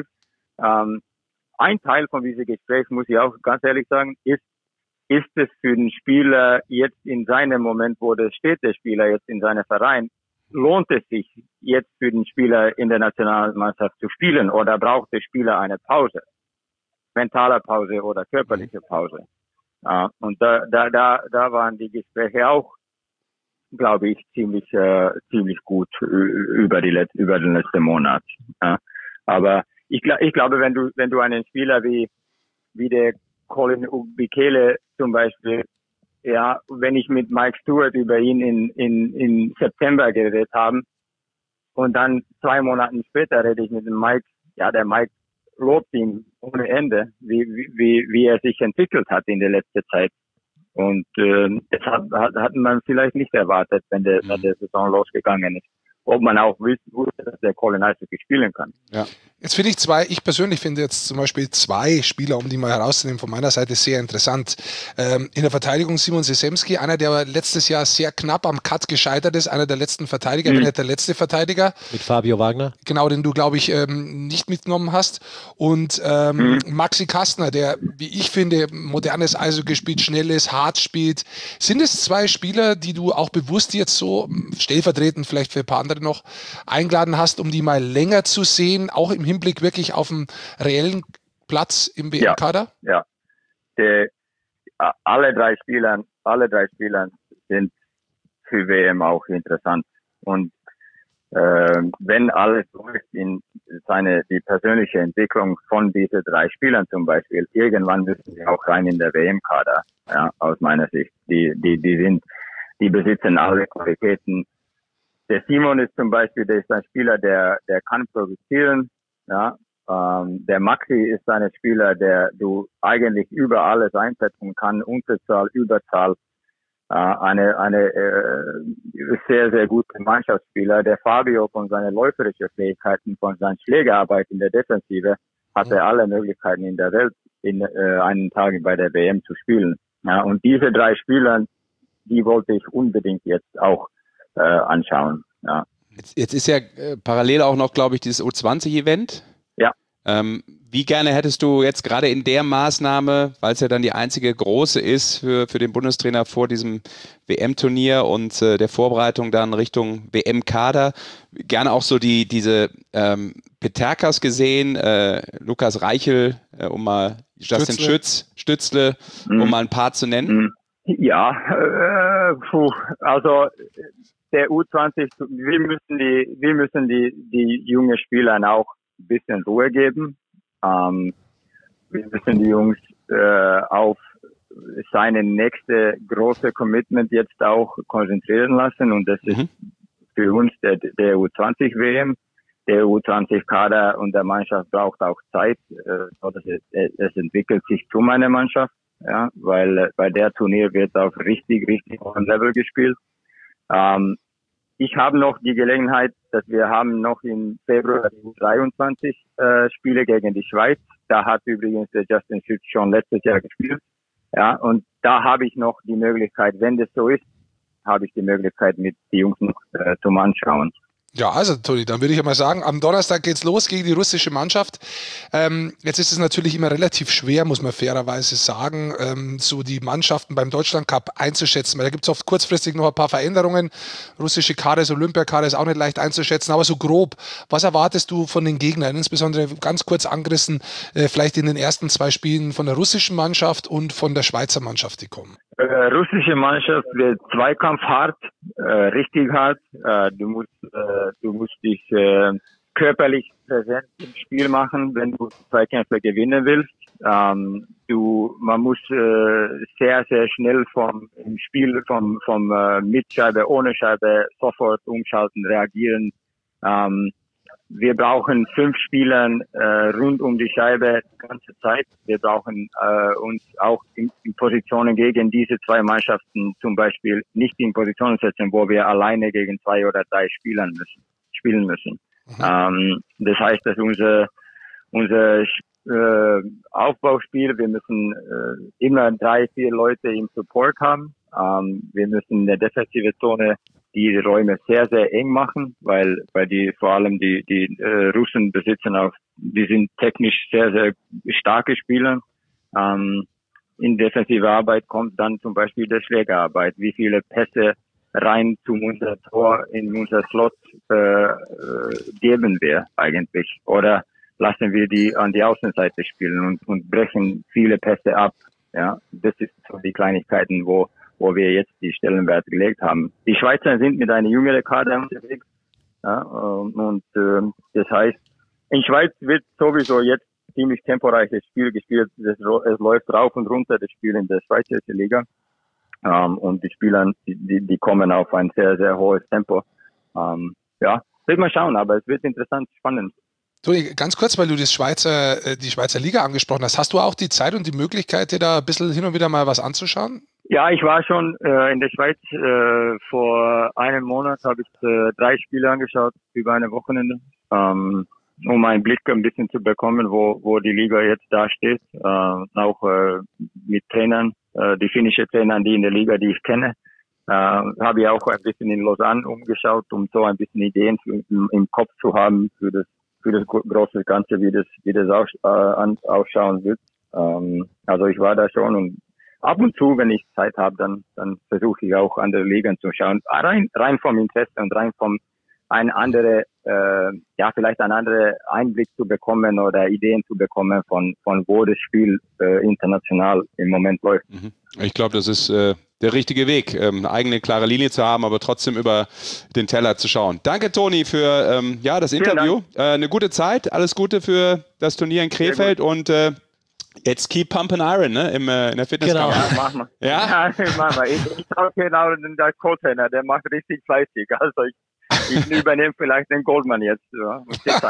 Ein Teil von diesem Gespräch, muss ich auch ganz ehrlich sagen, ist es für den Spieler jetzt in seinem Moment, steht der Spieler jetzt in seinem Verein, lohnt es sich jetzt für den Spieler in der Nationalmannschaft zu spielen oder braucht der Spieler eine Pause? Mentale Pause oder körperliche Pause? Und da waren die Gespräche auch, glaube ich, ziemlich gut über den letzten Monat. Aber ich glaube, wenn du einen Spieler wie der Colin Ubikele zum Beispiel, ja, wenn ich mit Mike Stewart über ihn in September geredet habe und dann 2 Monaten später rede ich mit dem Mike, ja, der Mike lobt ihn ohne Ende, wie er sich entwickelt hat in der letzten Zeit. Und das hat man vielleicht nicht erwartet, wenn der Saison losgegangen ist. Ob man auch wusste, dass der Colin Eishockey spielen kann. Ja. Jetzt finde ich persönlich finde jetzt zum Beispiel 2 Spieler, um die mal herauszunehmen, von meiner Seite sehr interessant. In der Verteidigung Simon Sesemski, einer, der letztes Jahr sehr knapp am Cut gescheitert ist, einer der letzten Verteidiger, wenn nicht der letzte Verteidiger. Mit Fabio Wagner. Genau, den du, glaube ich, nicht mitgenommen hast. Und Maxi Kastner, der, wie ich finde, modernes Eishockey spielt, schnell ist, hart spielt. Sind es 2 Spieler, die du auch bewusst jetzt so stellvertretend vielleicht für ein paar andere noch eingeladen hast, um die mal länger zu sehen, auch im Hinblick wirklich auf einen reellen Platz im WM-Kader? Ja. Alle drei Spieler sind für WM auch interessant. Und wenn alles läuft in die persönliche Entwicklung von diesen 3 Spielern zum Beispiel, irgendwann müssen sie auch rein in der WM-Kader, ja, aus meiner Sicht. Die besitzen alle Qualitäten. Der Simon ist zum Beispiel, der ist ein Spieler, der kann produzieren, ja. Der Maxi ist ein Spieler, der du eigentlich über alles einsetzen kann, Unterzahl, Überzahl, eine sehr, sehr gute Mannschaftsspieler. Der Fabio von seinen läuferischen Fähigkeiten, von seiner Schlägerarbeit in der Defensive, hatte alle Möglichkeiten in der Welt, in einen Tag bei der WM zu spielen. Ja, und diese 3 Spieler, die wollte ich unbedingt jetzt auch anschauen. Ja. Jetzt ist ja parallel auch noch, glaube ich, dieses U20-Event. Ja. Wie gerne hättest du jetzt gerade in der Maßnahme, weil es ja dann die einzige große ist für den Bundestrainer vor diesem WM-Turnier und der Vorbereitung dann Richtung WM-Kader, gerne auch so diese Peterkas gesehen, Lukas Reichel, um mal Justin Stützle, um mal ein paar zu nennen? Ja, also der U20, wir müssen die jungen Spielern auch ein bisschen Ruhe geben. wir müssen die Jungs auf seine nächste große Commitment jetzt auch konzentrieren lassen, und das ist für uns der U20-WM. Der U20-Kader und der Mannschaft braucht auch Zeit, es entwickelt sich zu meiner Mannschaft, ja, weil bei der Turnier wird auf richtig hohem Level gespielt. Ich habe noch die Gelegenheit, dass wir haben noch im Februar 23 Spiele gegen die Schweiz. Da hat übrigens der Justin Schütz schon letztes Jahr gespielt. Ja, und da habe ich noch die Möglichkeit, wenn das so ist, habe ich die Möglichkeit, mit den Jungs noch zum Anschauen. Ja, also Toni, dann würde ich mal sagen, am Donnerstag geht's los gegen die russische Mannschaft. Jetzt ist es natürlich immer relativ schwer, muss man fairerweise sagen, so die Mannschaften beim Deutschlandcup einzuschätzen, weil da gibt's oft kurzfristig noch ein paar Veränderungen. Russische Kader, das Olympiakader ist auch nicht leicht einzuschätzen, aber so grob, was erwartest du von den Gegnern? Insbesondere ganz kurz angerissen, vielleicht in den ersten 2 Spielen von der russischen Mannschaft und von der Schweizer Mannschaft, die kommen. Russische Mannschaft wird Zweikampf hart, richtig hart. Du musst dich körperlich präsent im Spiel machen, wenn du Zweikämpfe gewinnen willst. Man muss sehr schnell vom Spiel vom mit Scheibe, ohne Scheibe sofort umschalten, reagieren. Wir brauchen 5 Spieler rund um die Scheibe die ganze Zeit. Wir brauchen uns auch in Positionen gegen diese 2 Mannschaften zum Beispiel nicht in Positionen setzen, wo wir alleine gegen 2 oder 3 spielen müssen. Das heißt, dass unser Aufbauspiel, wir müssen immer 3, 4 Leute im Support haben. Wir müssen in der defensive Zone die Räume sehr eng machen, weil die vor allem die Russen die sind technisch sehr starke Spieler. In defensive Arbeit kommt dann zum Beispiel der Schlägerarbeit. Wie viele Pässe rein zu unser Tor in unser Slot geben wir eigentlich? Oder lassen wir die an die Außenseite spielen und brechen viele Pässe ab? Ja, das ist so die Kleinigkeiten, wo wir jetzt die Stellenwerte gelegt haben. Die Schweizer sind mit einer jüngeren Kader unterwegs. Ja, und das heißt, in Schweiz wird sowieso jetzt ziemlich temporeiches Spiel gespielt. Es läuft rauf und runter, das Spiel in der Schweizer Liga. Und die Spieler, die kommen auf ein sehr hohes Tempo. Ja, wird mal schauen, aber es wird interessant, spannend. Toni, ganz kurz, weil du die Schweizer Liga angesprochen hast. Hast du auch die Zeit und die Möglichkeit, dir da ein bisschen hin und wieder mal was anzuschauen? Ja, ich war schon in der Schweiz. Vor einem Monat habe ich 3 Spiele angeschaut über eine Wochenende, um einen Blick ein bisschen zu bekommen, wo die Liga jetzt da steht. Auch mit Trainern, die finnischen Trainern, die in der Liga, die ich kenne. Habe ich auch ein bisschen in Lausanne umgeschaut, um so ein bisschen Ideen im Kopf zu haben für das große Ganze, wie das ausschauen wird. Also ich war da schon, und ab und zu, wenn ich Zeit habe, dann versuche ich auch andere Ligen zu schauen. Rein vom Interesse und rein vom vielleicht ein anderer Einblick zu bekommen oder Ideen zu bekommen von wo das Spiel international im Moment läuft. Ich glaube, das ist der richtige Weg, eine eigene klare Linie zu haben, aber trotzdem über den Teller zu schauen. Danke, Toni, für das Interview. Eine gute Zeit, alles Gute für das Turnier in Krefeld und jetzt keep pumping iron, ne, in der Fitnesskammer. Genau, ja, machen wir. Ja? Machen wir. Ich habe genau den Co-Trainer, der macht richtig fleißig. Also ich übernehme vielleicht den Goldman jetzt. Ja.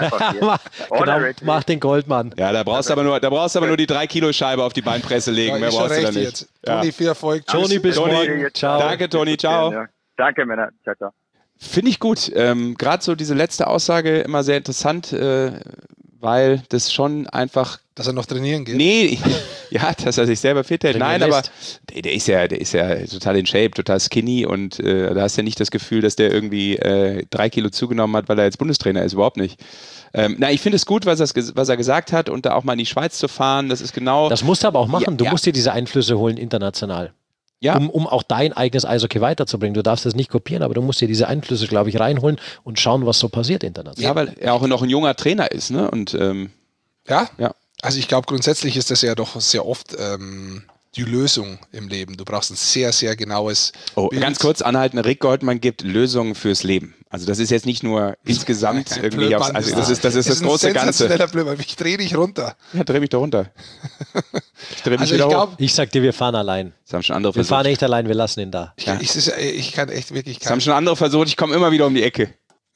Mach den Goldman. Ja, da brauchst du aber nur die 3-Kilo-Scheibe auf die Beinpresse legen. Ja, Mehr brauchst du da nicht. Jetzt. Toni, viel Erfolg. Toni, bis morgen. Ciao. Danke, Toni. Ciao. Ja. Danke, Männer. Ciao. Finde ich gut. Gerade so diese letzte Aussage immer sehr interessant, weil das schon einfach... Dass er noch trainieren geht? Nee, ja, dass er sich selber fit hält. Nein, aber der ist ja total in Shape, total skinny und da hast du ja nicht das Gefühl, dass der irgendwie 3 Kilo zugenommen hat, weil er jetzt Bundestrainer ist, überhaupt nicht. Ich finde es gut, was er gesagt hat, und da auch mal in die Schweiz zu fahren, das ist genau... Das musst du aber auch machen, du musst dir diese Einflüsse holen international. Ja. Um auch dein eigenes Eishockey weiterzubringen. Du darfst das nicht kopieren, aber du musst dir diese Einflüsse, glaube ich, reinholen und schauen, was so passiert international. Ja, weil er auch noch ein junger Trainer ist, ne? Und ja. Also ich glaube, grundsätzlich ist das ja doch sehr oft die Lösung im Leben. Du brauchst ein sehr, sehr genaues Bild. Ganz kurz anhalten, Rick Goldman gibt Lösungen fürs Leben. Also das ist jetzt nicht nur insgesamt irgendwie aufs, also das ist das große Ganze. Ich drehe dich runter. Ja, dreh mich doch runter. Ich drehe mich wieder hoch. Ich sag dir, wir fahren allein. Das haben schon andere versucht. Wir fahren echt allein, wir lassen ihn da. Ich kann echt wirklich... Das haben schon andere versucht, ich komme immer wieder um die Ecke.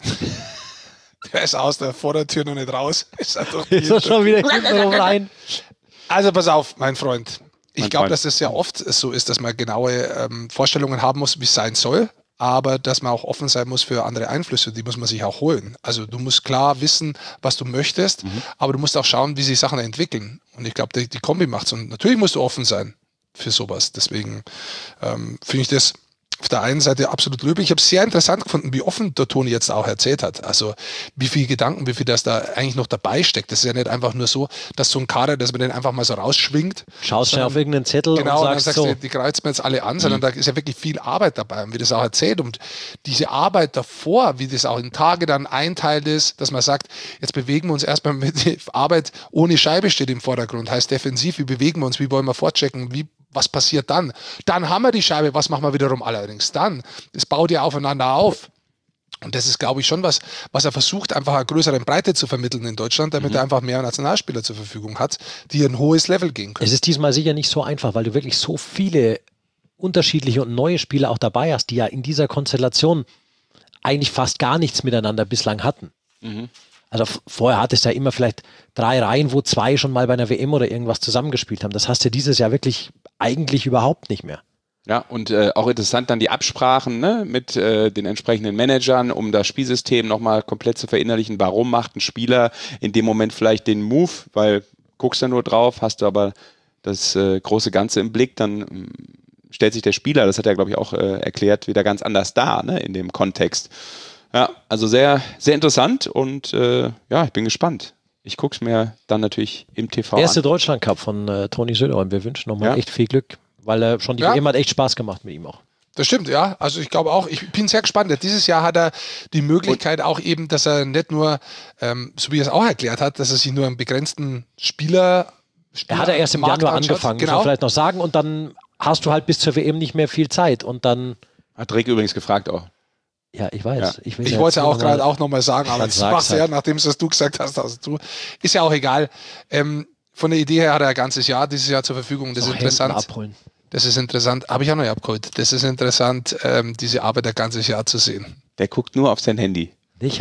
Der ist aus der Vordertür noch nicht raus. Ist er schon wieder rein? Also pass auf, mein Freund. Ich glaube, dass das ja oft so ist, dass man genaue Vorstellungen haben muss, wie es sein soll, aber dass man auch offen sein muss für andere Einflüsse, die muss man sich auch holen. Also du musst klar wissen, was du möchtest, aber du musst auch schauen, wie sich Sachen entwickeln. Und ich glaube, die Kombi macht's. Und natürlich musst du offen sein für sowas. Deswegen finde ich das auf der einen Seite absolut löblich. Ich habe es sehr interessant gefunden, wie offen der Toni jetzt auch erzählt hat. Also wie viel Gedanken, wie viel das da eigentlich noch dabei steckt. Das ist ja nicht einfach nur so, dass so ein Kader, dass man den einfach mal so rausschwingt. Schaust du auf irgendeinen Zettel und sagst, dann sagst so, du, die kreuzen wir jetzt alle an, sondern da ist ja wirklich viel Arbeit dabei. Und wie das auch erzählt und diese Arbeit davor, wie das auch in Tage dann einteilt ist, dass man sagt, jetzt bewegen wir uns erstmal mit der Arbeit ohne Scheibe steht im Vordergrund. Heißt defensiv, wie bewegen wir uns, wie wollen wir vorchecken, was passiert dann? Dann haben wir die Scheibe, was machen wir wiederum allerdings dann? Das baut ja aufeinander auf. Und das ist, glaube ich, schon was er versucht, einfach eine größere Breite zu vermitteln in Deutschland, damit er einfach mehr Nationalspieler zur Verfügung hat, die ein hohes Level gehen können. Es ist diesmal sicher nicht so einfach, weil du wirklich so viele unterschiedliche und neue Spieler auch dabei hast, die ja in dieser Konstellation eigentlich fast gar nichts miteinander bislang hatten. Also vorher hattest du ja immer vielleicht 3 Reihen, wo 2 schon mal bei einer WM oder irgendwas zusammengespielt haben. Das hast du dieses Jahr wirklich eigentlich überhaupt nicht mehr. Ja, und auch interessant dann die Absprachen, ne, mit den entsprechenden Managern, um das Spielsystem nochmal komplett zu verinnerlichen. Warum macht ein Spieler in dem Moment vielleicht den Move? Weil guckst du nur drauf, hast du aber das große Ganze im Blick, dann stellt sich der Spieler, das hat er, glaube ich, auch erklärt, wieder ganz anders dar, ne, in dem Kontext. Ja, also sehr, sehr interessant und ja, ich bin gespannt. Ich gucke es mir dann natürlich im TV an. Erste Deutschland-Cup von Toni Söderholm. Wir wünschen nochmal echt viel Glück, weil schon die WM hat echt Spaß gemacht mit ihm auch. Das stimmt, ja. Also ich glaube auch, ich bin sehr gespannt. Dieses Jahr hat er die Möglichkeit auch eben, dass er nicht nur, so wie er es auch erklärt hat, dass er sich nur einen begrenzten Spieler er hat ja erst im Januar angefangen, muss man vielleicht noch sagen. Und dann hast du halt bis zur WM nicht mehr viel Zeit. Und dann hat Rick übrigens gefragt auch. Ja, ich weiß. Ja. Ich wollte es ja auch gerade auch nochmal sagen, aber das machst du ja, nachdem es du gesagt hast. Also ist ja auch egal. Von der Idee her hat er ein ganzes Jahr dieses Jahr zur Verfügung. Das ist interessant. Abholen. Das ist interessant. Habe ich auch noch nicht abgeholt. Das ist interessant, diese Arbeit ein ganzes Jahr zu sehen. Der guckt nur auf sein Handy.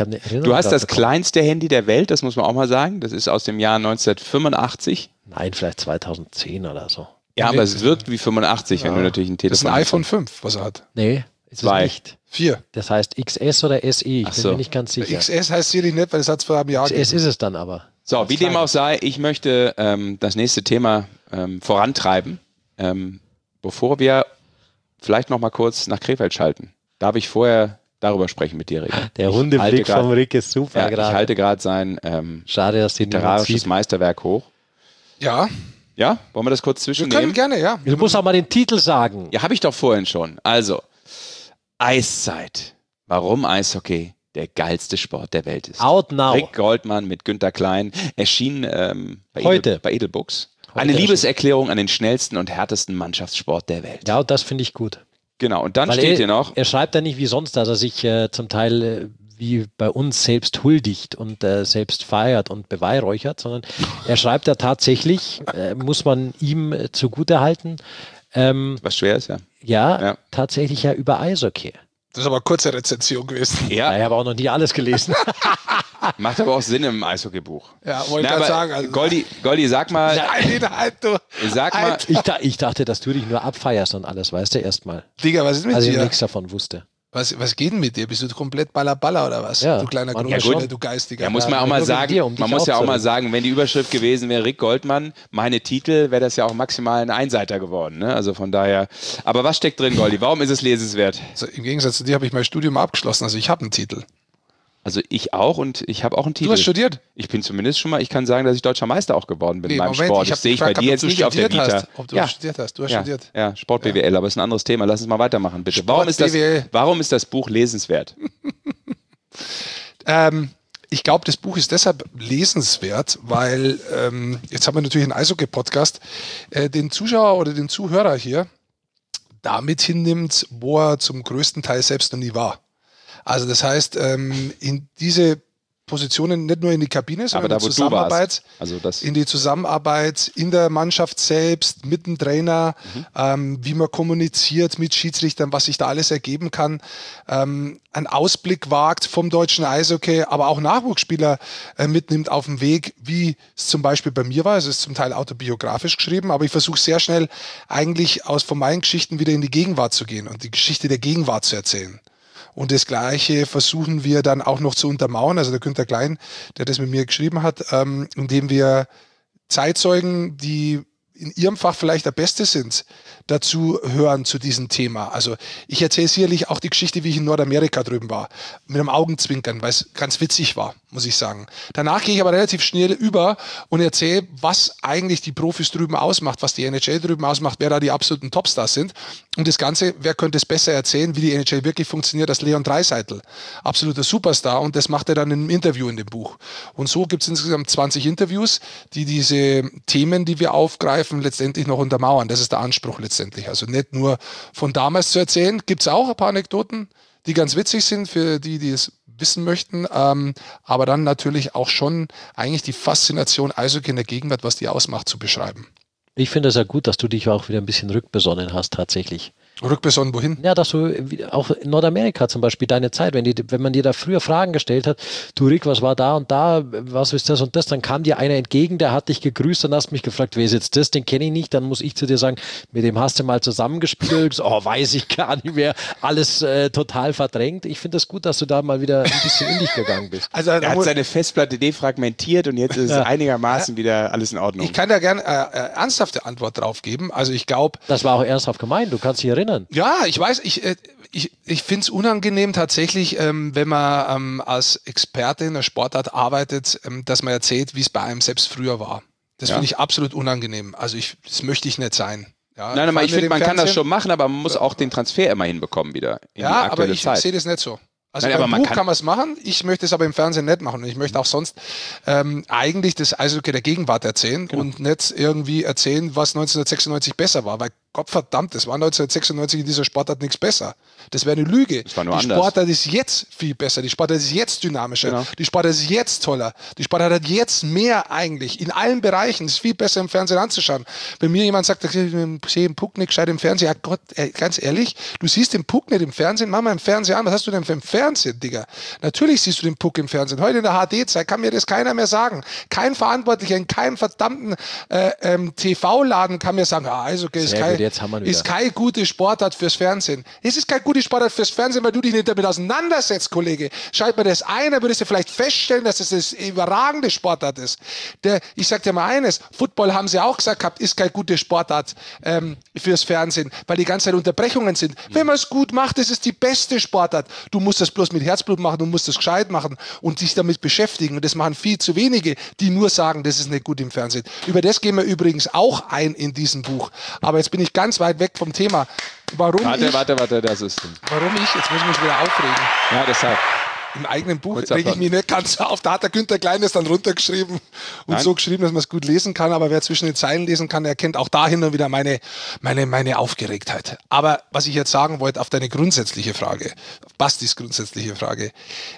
Du hast das kleinste Handy der Welt, das muss man auch mal sagen. Das ist aus dem Jahr 1985. Nein, vielleicht 2010 oder so. Ja, aber es wirkt wie 85, wenn du natürlich ein Telefon hast. Das ist ein iPhone 5, was er hat. Nee. 2. Nicht. 4. Das heißt XS oder SE, ich bin mir nicht ganz sicher. XS heißt Siri nicht, weil es hat es vor einem Jahr gegeben. XS ist es dann aber. So, wie dem auch sei, ich möchte das nächste Thema vorantreiben, bevor wir vielleicht noch mal kurz nach Krefeld schalten. Darf ich vorher darüber sprechen mit dir, Rick? Der Hundeblick vom Rick ist super gerade. Ich halte gerade sein Schade, dass literarisches Meisterwerk hoch. Ja. Ja, wollen wir das kurz zwischennehmen? Wir können gerne, ja. Du musst auch mal den Titel sagen. Ja, habe ich doch vorhin schon. Also, Eiszeit. Warum Eishockey der geilste Sport der Welt ist. Out now. Rick Goldmann mit Günter Klein erschien bei Edelbooks. Eine Heute Liebeserklärung an den schnellsten und härtesten Mannschaftssport der Welt. Ja, und das finde ich gut. Genau, und dann steht hier noch... Er schreibt ja nicht wie sonst, dass er sich zum Teil wie bei uns selbst huldigt und selbst feiert und beweihräuchert, sondern er schreibt ja tatsächlich, muss man ihm zugutehalten. Was schwer ist, ja. Ja, tatsächlich ja über Eishockey. Das ist aber eine kurze Rezension gewesen. Ja. Ich habe auch noch nie alles gelesen. Macht aber auch Sinn im Eishockeybuch. Ja, wollte ich gerade sagen. Also Goldi, sag mal. Nein, du. Sag mal. Ich dachte, dass du dich nur abfeierst und alles, weißt du, erstmal. Digga, was ist mit dir? Also ich nichts davon wusste. Was geht denn mit dir? Bist du komplett Baller oder was? Ja. Du kleiner Grunge, du Geistiger. Ja, muss man auch mal sagen, man muss ja auch mal sagen, wenn die Überschrift gewesen wäre, Rick Goldmann, meine Titel, wäre das ja auch maximal ein Einseiter geworden. Ne? Also von daher. Aber was steckt drin, Goldi? Warum ist es lesenswert? Also im Gegensatz zu dir habe ich mein Studium abgeschlossen, also ich habe einen Titel. Also ich auch und ich habe auch einen Titel. Du hast studiert? Ich bin zumindest schon mal, ich kann sagen, dass ich deutscher Meister auch geworden bin in meinem Sport. Das sehe ich bei dir jetzt nicht auf der Vita. Ob du studiert hast. Du hast studiert. Ja, Sport-BWL, aber ist ein anderes Thema. Lass uns mal weitermachen, bitte. Warum ist das Buch lesenswert? Ich glaube, das Buch ist deshalb lesenswert, weil jetzt haben wir natürlich einen Eishockey-Podcast, den Zuschauer oder den Zuhörer hier damit hinnimmt, wo er zum größten Teil selbst noch nie war. Also das heißt, in diese Positionen nicht nur in die Kabine, sondern aber in die Zusammenarbeit, in die Zusammenarbeit in der Mannschaft selbst, mit dem Trainer, wie man kommuniziert mit Schiedsrichtern, was sich da alles ergeben kann, einen Ausblick wagt vom deutschen Eishockey, aber auch Nachwuchsspieler mitnimmt auf dem Weg, wie es zum Beispiel bei mir war. Es ist zum Teil autobiografisch geschrieben, aber ich versuche sehr schnell eigentlich von meinen Geschichten wieder in die Gegenwart zu gehen und die Geschichte der Gegenwart zu erzählen. Und das Gleiche versuchen wir dann auch noch zu untermauern, also der Günther Klein, der das mit mir geschrieben hat, indem wir Zeitzeugen, die in ihrem Fach vielleicht der Beste sind, dazu hören zu diesem Thema. Also ich erzähle sicherlich auch die Geschichte, wie ich in Nordamerika drüben war, mit einem Augenzwinkern, weil es ganz witzig war, muss ich sagen. Danach gehe ich aber relativ schnell über und erzähle, was eigentlich die Profis drüben ausmacht, was die NHL drüben ausmacht, wer da die absoluten Topstars sind. Und das Ganze, wer könnte es besser erzählen, wie die NHL wirklich funktioniert, als Leon Draisaitl. Absoluter Superstar, und das macht er dann in einem Interview in dem Buch. Und so gibt es insgesamt 20 Interviews, die diese Themen, die wir aufgreifen, letztendlich noch untermauern. Das ist der Anspruch letztendlich. Also nicht nur von damals zu erzählen, gibt es auch ein paar Anekdoten, die ganz witzig sind für die, die es wissen möchten, aber dann natürlich auch schon eigentlich die Faszination Eishockey in der Gegenwart, was die ausmacht, zu beschreiben. Ich finde es ja gut, dass du dich auch wieder ein bisschen rückbesonnen hast, tatsächlich. Rückbesonnen wohin? Ja, dass du auch in Nordamerika zum Beispiel deine Zeit, wenn man dir da früher Fragen gestellt hat, du Rick, was war da und da, was ist das und das, dann kam dir einer entgegen, der hat dich gegrüßt und hast mich gefragt, wer ist jetzt das, den kenne ich nicht, dann muss ich zu dir sagen, mit dem hast du mal zusammengespielt, weiß ich gar nicht mehr, alles total verdrängt. Ich finde es gut, dass du da mal wieder ein bisschen in dich gegangen bist. Also, er hat seine Festplatte defragmentiert und jetzt ist es einigermaßen wieder alles in Ordnung. Ich kann da gerne ernsthafte Antwort drauf geben, also ich glaube... Das war auch ernsthaft gemeint, du kannst dich erinnern. Ja, ich weiß, ich finde es unangenehm tatsächlich, wenn man als Experte in der Sportart arbeitet, dass man erzählt, wie es bei einem selbst früher war. Das finde ich absolut unangenehm. Also das möchte ich nicht sein. Ja, nein, ich finde, man kann das schon machen, aber man muss auch den Transfer immer hinbekommen wieder in die aktuelle Zeit. Aber ich sehe das nicht so. Also beim Buch kann man es machen, ich möchte es aber im Fernsehen nicht machen und ich möchte auch sonst eigentlich das Eishockey der Gegenwart erzählen und nicht irgendwie erzählen, was 1996 besser war, weil Gottverdammt, es war 1996 in dieser Sportart nichts besser. Das wäre eine Lüge. Das war nur die Sportart ist jetzt viel besser, die Sportart ist jetzt dynamischer, die Sportart ist jetzt toller, die Sportart hat jetzt mehr eigentlich, in allen Bereichen, ist viel besser im Fernsehen anzuschauen. Wenn mir jemand sagt, ich sehe den Puck nicht gescheit im Fernsehen, ja Gott, ganz ehrlich, du siehst den Puck nicht im Fernsehen, mach mal im Fernsehen an, was hast du denn für ein Fernsehen, Digga? Natürlich siehst du den Puck im Fernsehen. Heute in der HD-Zeit kann mir das keiner mehr sagen. Kein Verantwortlicher in keinem verdammten TV-Laden kann mir sagen, Eishockey ist keine gute Sportart fürs Fernsehen. Es ist keine gute Sportart fürs Fernsehen, weil du dich nicht damit auseinandersetzt, Kollege. Schalt mir das ein, dann würdest du vielleicht feststellen, dass es eine überragende Sportart ist. Ich sag dir mal eines, Football haben sie auch gesagt gehabt, ist keine gute Sportart fürs Fernsehen, weil die ganze Zeit Unterbrechungen sind. Wenn man es gut macht, ist es die beste Sportart. Du musst das bloß mit Herzblut machen, du musst das gescheit machen und dich damit beschäftigen. Und das machen viel zu wenige, die nur sagen, das ist nicht gut im Fernsehen. Über das gehen wir übrigens auch ein in diesem Buch. Aber jetzt bin ich ganz weit weg vom Thema. Warte, das ist... Warum ich? Jetzt muss ich mich wieder aufregen. Ja, deshalb. Im eigenen Buch rege ich mich nicht ganz auf. Da hat der Günther Klein das dann runtergeschrieben und so geschrieben, dass man es gut lesen kann. Aber wer zwischen den Zeilen lesen kann, der kennt auch dahin und wieder meine Aufgeregtheit. Aber was ich jetzt sagen wollte auf deine grundsätzliche Frage, Bastis grundsätzliche Frage.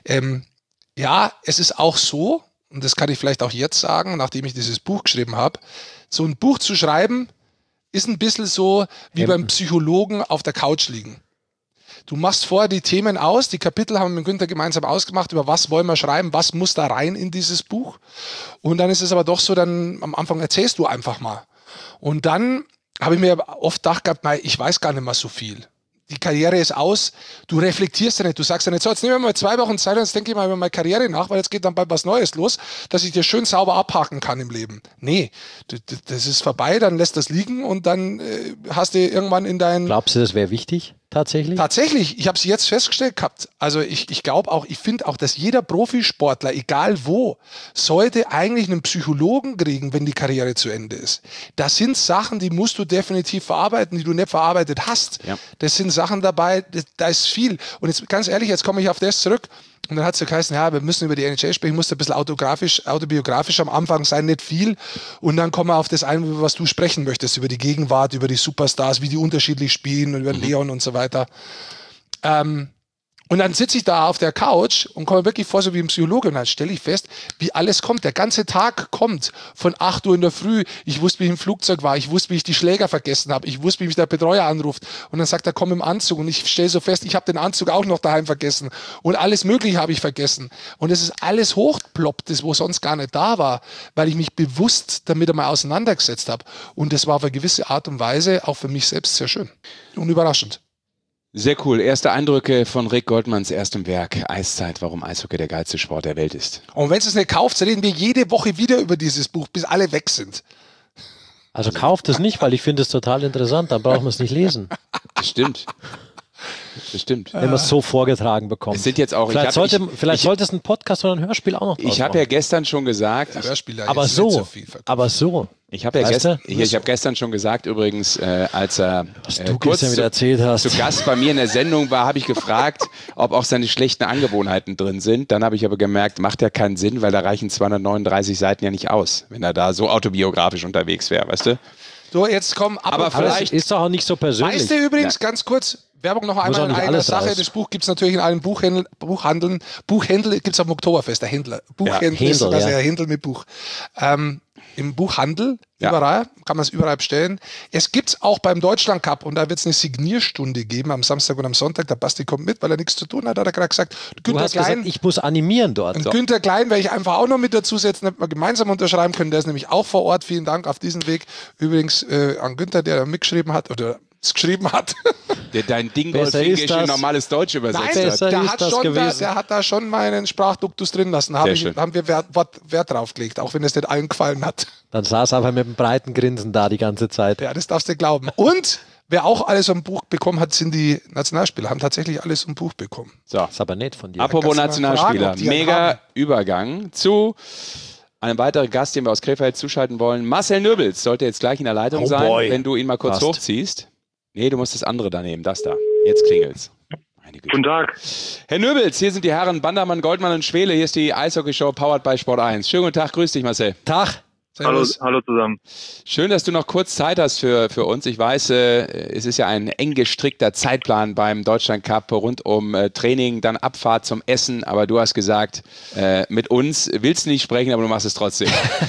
Ja, es ist auch so, und das kann ich vielleicht auch jetzt sagen, nachdem ich dieses Buch geschrieben habe, so ein Buch zu schreiben, ist ein bisschen so wie beim Psychologen auf der Couch liegen. Du machst vorher die Themen aus, die Kapitel haben wir mit Günther gemeinsam ausgemacht, über was wollen wir schreiben, was muss da rein in dieses Buch. Und dann ist es aber doch so, dann am Anfang erzählst du einfach mal. Und dann habe ich mir oft gedacht gehabt, ich weiß gar nicht mehr so viel. Die Karriere ist aus, du reflektierst ja nicht, du sagst ja nicht so, jetzt nehmen wir mal 2 Wochen Zeit und jetzt denke ich mal über meine Karriere nach, weil jetzt geht dann bald was Neues los, dass ich dir schön sauber abhaken kann im Leben. Nee, das ist vorbei, dann lässt das liegen und dann hast du irgendwann in deinen... Glaubst du, das wäre wichtig? Tatsächlich? Tatsächlich, ich habe es jetzt festgestellt gehabt. Also ich glaube auch, ich finde auch, dass jeder Profisportler, egal wo, sollte eigentlich einen Psychologen kriegen, wenn die Karriere zu Ende ist. Das sind Sachen, die musst du definitiv verarbeiten, die du nicht verarbeitet hast. Ja. Das sind Sachen dabei, da ist viel. Und jetzt ganz ehrlich, jetzt komme ich auf das zurück. Und dann hat es so geheißen, ja, wir müssen über die NHL sprechen, muss ein bisschen autobiografisch am Anfang sein, nicht viel. Und dann kommen wir auf das ein, über was du sprechen möchtest, über die Gegenwart, über die Superstars, wie die unterschiedlich spielen und über Leon und so weiter. Und Und dann sitze ich da auf der Couch und komme wirklich vor, so wie ein Psychologe, und dann stelle ich fest, wie alles kommt. Der ganze Tag kommt von 8 Uhr in der Früh. Ich wusste, wie ich im Flugzeug war. Ich wusste, wie ich die Schläger vergessen habe. Ich wusste, wie mich der Betreuer anruft. Und dann sagt er, komm im Anzug. Und ich stelle so fest, ich habe den Anzug auch noch daheim vergessen. Und alles Mögliche habe ich vergessen. Und es ist alles hochgeploppt, das wo sonst gar nicht da war, weil ich mich bewusst damit einmal auseinandergesetzt habe. Und das war auf eine gewisse Art und Weise auch für mich selbst sehr schön und überraschend. Sehr cool. Erste Eindrücke von Rick Goldmanns erstem Werk, Eiszeit, warum Eishockey der geilste Sport der Welt ist. Und wenn es es nicht kauft, reden wir jede Woche wieder über dieses Buch, bis alle weg sind. Also kauft es nicht, weil ich finde es total interessant, dann brauchen wir es nicht lesen. Das stimmt. Wenn man es so vorgetragen bekommt. Es sind jetzt auch, vielleicht sollte es ein Podcast oder ein Hörspiel auch noch Ich habe ja gestern schon gesagt, aber so. Ich habe gestern schon gesagt, übrigens, als er kurz wieder erzählt hast, zu Gast bei mir in der Sendung war, habe ich gefragt, ob auch seine schlechten Angewohnheiten drin sind. Dann habe ich aber gemerkt, macht ja keinen Sinn, weil da reichen 239 Seiten ja nicht aus, wenn er da so autobiografisch unterwegs wäre, weißt du? So, jetzt komm, aber vielleicht ist doch auch nicht so persönlich. Weißt du übrigens, ganz kurz, Werbung noch einmal in einer Sache. Raus. Das Buch gibt es natürlich in allen Buchhandeln. Buchhändler gibt es am Oktoberfest, der Händler. Buchhändler ist sogar sehr Händler mit Buch. Im Buchhandel, überall, kann man es überall bestellen. Es gibt es auch beim Deutschland Cup und da wird es eine Signierstunde geben am Samstag und am Sonntag. Der Basti kommt mit, weil er nichts zu tun hat er gerade gesagt. Günther Klein, gesagt, ich muss animieren dort. Und Günther Klein werde ich einfach auch noch mit dazu setzen, damit wir gemeinsam unterschreiben können. Der ist nämlich auch vor Ort. Vielen Dank auf diesen Weg. Übrigens an Günther, der da mitgeschrieben hat oder es geschrieben hat. Der dein Dingolfing in normales Deutsch übersetzt hat. Der hat da schon meinen Sprachduktus drin lassen. Haben wir Wert drauf gelegt, auch wenn es nicht allen gefallen hat. Dann saß er aber mit einem breiten Grinsen da die ganze Zeit. Ja, das darfst du glauben. Und wer auch alles am Buch bekommen hat, sind die Nationalspieler. Haben tatsächlich alles am Buch bekommen. So. Das ist aber nett von dir. Apropos Nationalspieler. Mega Übergang zu einem weiteren Gast, den wir aus Krefeld zuschalten wollen. Marcel Nöbels sollte jetzt gleich in der Leitung sein, wenn du ihn mal kurz hochziehst. Nee, du musst das andere da nehmen, das da. Jetzt klingelt's. Guten Tag. Herr Nöbels, hier sind die Herren Bandermann, Goldmann und Schwele. Hier ist die Eishockey-Show powered by Sport 1. Schönen guten Tag, grüß dich Marcel. Tag. Hallo zusammen. Schön, dass du noch kurz Zeit hast für uns. Ich weiß, es ist ja ein eng gestrickter Zeitplan beim Deutschland Cup rund um Training, dann Abfahrt zum Essen. Aber du hast gesagt, mit uns willst du nicht sprechen, aber du machst es trotzdem.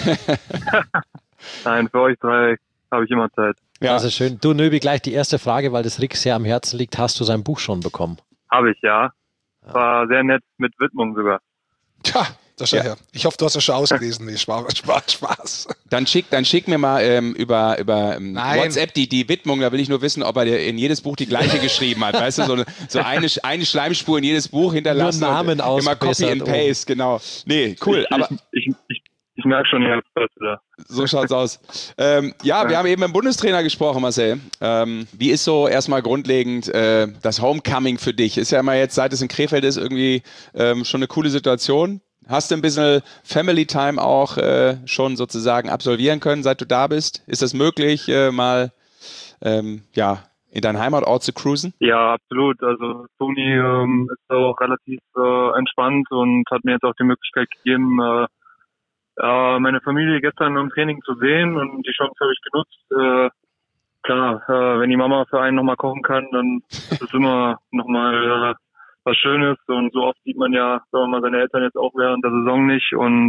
Nein, für euch drei habe ich immer Zeit. Ja. Das ist schön. Du, Nöbi, gleich die erste Frage, weil das Rick sehr am Herzen liegt. Hast du sein Buch schon bekommen? Habe ich, ja. War sehr nett, mit Widmung sogar. Tja, das ist ja her. Ich hoffe, du hast es schon ausgelesen. Nee, Spaß. Dann schick mir mal über WhatsApp die Widmung. Da will ich nur wissen, ob er in jedes Buch die gleiche geschrieben hat. Weißt du, so eine Schleimspur in jedes Buch hinterlassen. Nur Namen immer Copy and Paste, genau. Nee, cool. Ich merke schon, ihr habt das da. So schaut's aus. Wir haben eben mit dem Bundestrainer gesprochen, Marcel. Wie ist so erstmal grundlegend das Homecoming für dich? Ist ja immer jetzt, seit es in Krefeld ist, irgendwie schon eine coole Situation. Hast du ein bisschen Family Time auch schon sozusagen absolvieren können, seit du da bist? Ist das möglich, mal in deinen Heimatort zu cruisen? Ja, absolut. Also Toni ist auch relativ entspannt und hat mir jetzt auch die Möglichkeit gegeben, meine Familie gestern im Training zu sehen und die Chance habe ich genutzt. Klar, wenn die Mama für einen nochmal kochen kann, dann ist es immer nochmal was Schönes und so oft sieht man ja, sagen wir mal, seine Eltern jetzt auch während der Saison nicht und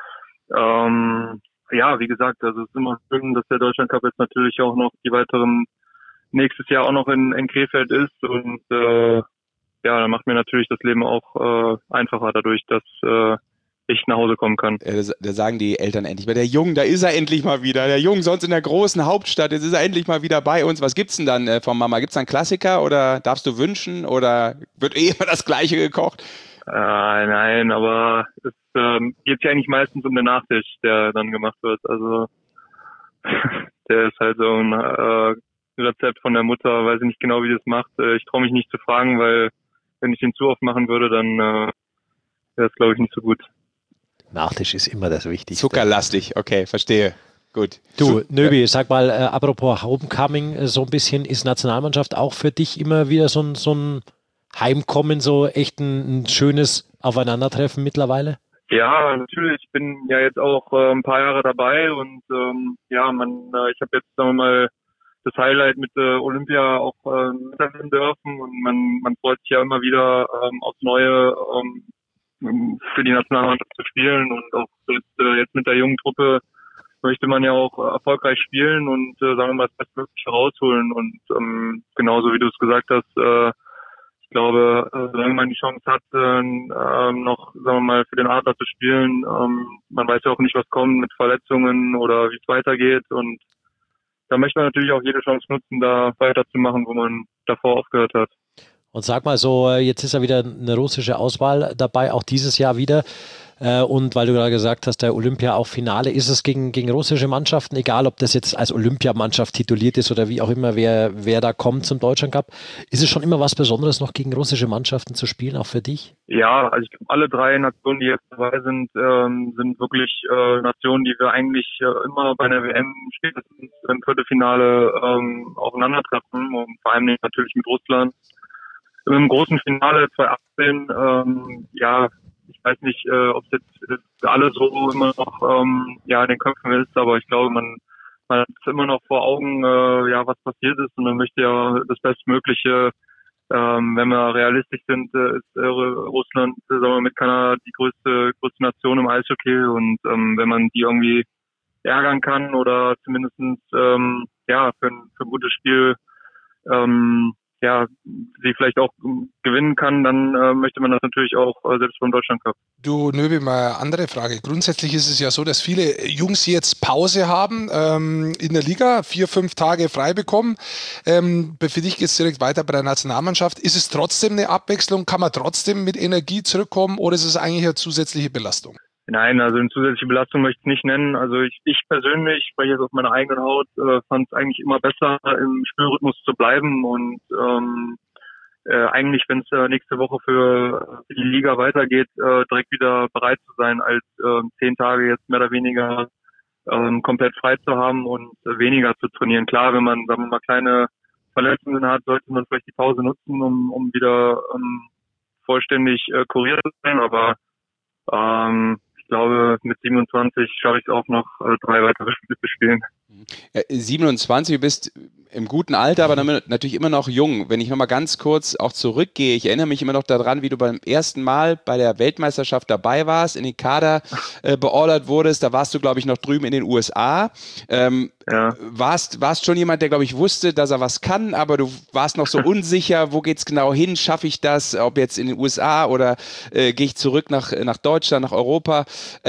wie gesagt, also es ist immer schön, dass der Deutschland Cup jetzt natürlich auch noch die weiteren nächstes Jahr auch noch in Krefeld ist und dann macht mir natürlich das Leben auch einfacher dadurch, dass ich nach Hause kommen kann. Da sagen die Eltern endlich mal, der Jung, da ist er endlich mal wieder. Der Jung, sonst in der großen Hauptstadt, jetzt ist er endlich mal wieder bei uns. Was gibt's denn dann von Mama? Gibt's da einen Klassiker oder darfst du wünschen oder wird immer das Gleiche gekocht? Nein, aber es geht ja eigentlich meistens um den Nachtisch, der dann gemacht wird. Also der ist halt so ein Rezept von der Mutter, weiß ich nicht genau, wie die das macht. Ich traue mich nicht zu fragen, weil wenn ich den zu oft machen würde, dann wäre es, glaube ich, nicht so gut. Nachtisch ist immer das Wichtigste. Zuckerlastig, okay, verstehe. Gut. Du, Nöbi, sag mal, apropos Homecoming, so ein bisschen, ist Nationalmannschaft auch für dich immer wieder so ein Heimkommen, so echt ein schönes Aufeinandertreffen mittlerweile? Ja, natürlich. Ich bin ja jetzt auch ein paar Jahre dabei und ich habe jetzt, sagen wir mal, das Highlight mit Olympia auch miterleben dürfen und man freut sich ja immer wieder aufs Neue für die Nationalmannschaft zu spielen und auch jetzt mit der jungen Truppe möchte man ja auch erfolgreich spielen und sagen wir mal das Bestmögliche rausholen und genauso wie du es gesagt hast, ich glaube, solange man die Chance hat, noch, sagen wir mal, für den Adler zu spielen, man weiß ja auch nicht, was kommt mit Verletzungen oder wie es weitergeht und da möchte man natürlich auch jede Chance nutzen, da weiterzumachen, wo man davor aufgehört hat. Und sag mal so, jetzt ist ja wieder eine russische Auswahl dabei, auch dieses Jahr wieder. Und weil du gerade gesagt hast, der Olympia auch Finale, ist es gegen russische Mannschaften, egal ob das jetzt als Olympiamannschaft tituliert ist oder wie auch immer, wer da kommt zum Deutschland Cup, ist es schon immer was Besonderes, noch gegen russische Mannschaften zu spielen, auch für dich? Ja, also ich glaube, alle 3 Nationen, die jetzt dabei sind, sind wirklich Nationen, die wir eigentlich immer bei der WM spätestens im Viertelfinale aufeinandertreffen und vor allem natürlich mit Russland. Im großen Finale 2018, ich weiß nicht, ob es jetzt alles so immer noch in den Köpfen ist, aber ich glaube, man hat immer noch vor Augen, was passiert ist und man möchte ja das Bestmögliche, wenn wir realistisch sind, ist Russland, sagen wir mit Kanada die größte Nation im Eishockey und wenn man die irgendwie ärgern kann oder zumindestens für ein gutes Spiel sie vielleicht auch gewinnen kann, dann möchte man das natürlich auch selbst vom Deutschland Cup. Du, Nöbi, mal eine andere Frage. Grundsätzlich ist es ja so, dass viele Jungs jetzt Pause haben in der Liga, 4-5 Tage frei bekommen. Für dich geht es direkt weiter bei der Nationalmannschaft. Ist es trotzdem eine Abwechslung? Kann man trotzdem mit Energie zurückkommen oder ist es eigentlich eine zusätzliche Belastung? Nein, also eine zusätzliche Belastung möchte ich nicht nennen. Also ich persönlich, spreche jetzt auf meiner eigenen Haut, fand es eigentlich immer besser, im Spielrhythmus zu bleiben und eigentlich, wenn es nächste Woche für die Liga weitergeht, direkt wieder bereit zu sein, als 10 Tage jetzt mehr oder weniger komplett frei zu haben und weniger zu trainieren. Klar, wenn man, sagen wir mal, kleine Verletzungen hat, sollte man vielleicht die Pause nutzen, um wieder vollständig kuriert zu sein, aber ich glaube, mit 27 schaffe ich es auch noch, 3 weitere Spiele zu spielen. 27, du bist im guten Alter, aber natürlich immer noch jung. Wenn ich nochmal ganz kurz auch zurückgehe, ich erinnere mich immer noch daran, wie du beim ersten Mal bei der Weltmeisterschaft dabei warst, in den Kader beordert wurdest. Da warst du, glaube ich, noch drüben in den USA. Warst schon jemand, der, glaube ich, wusste, dass er was kann, aber du warst noch so unsicher, wo geht's genau hin, schaffe ich das, ob jetzt in den USA oder gehe ich zurück nach Deutschland, nach Europa.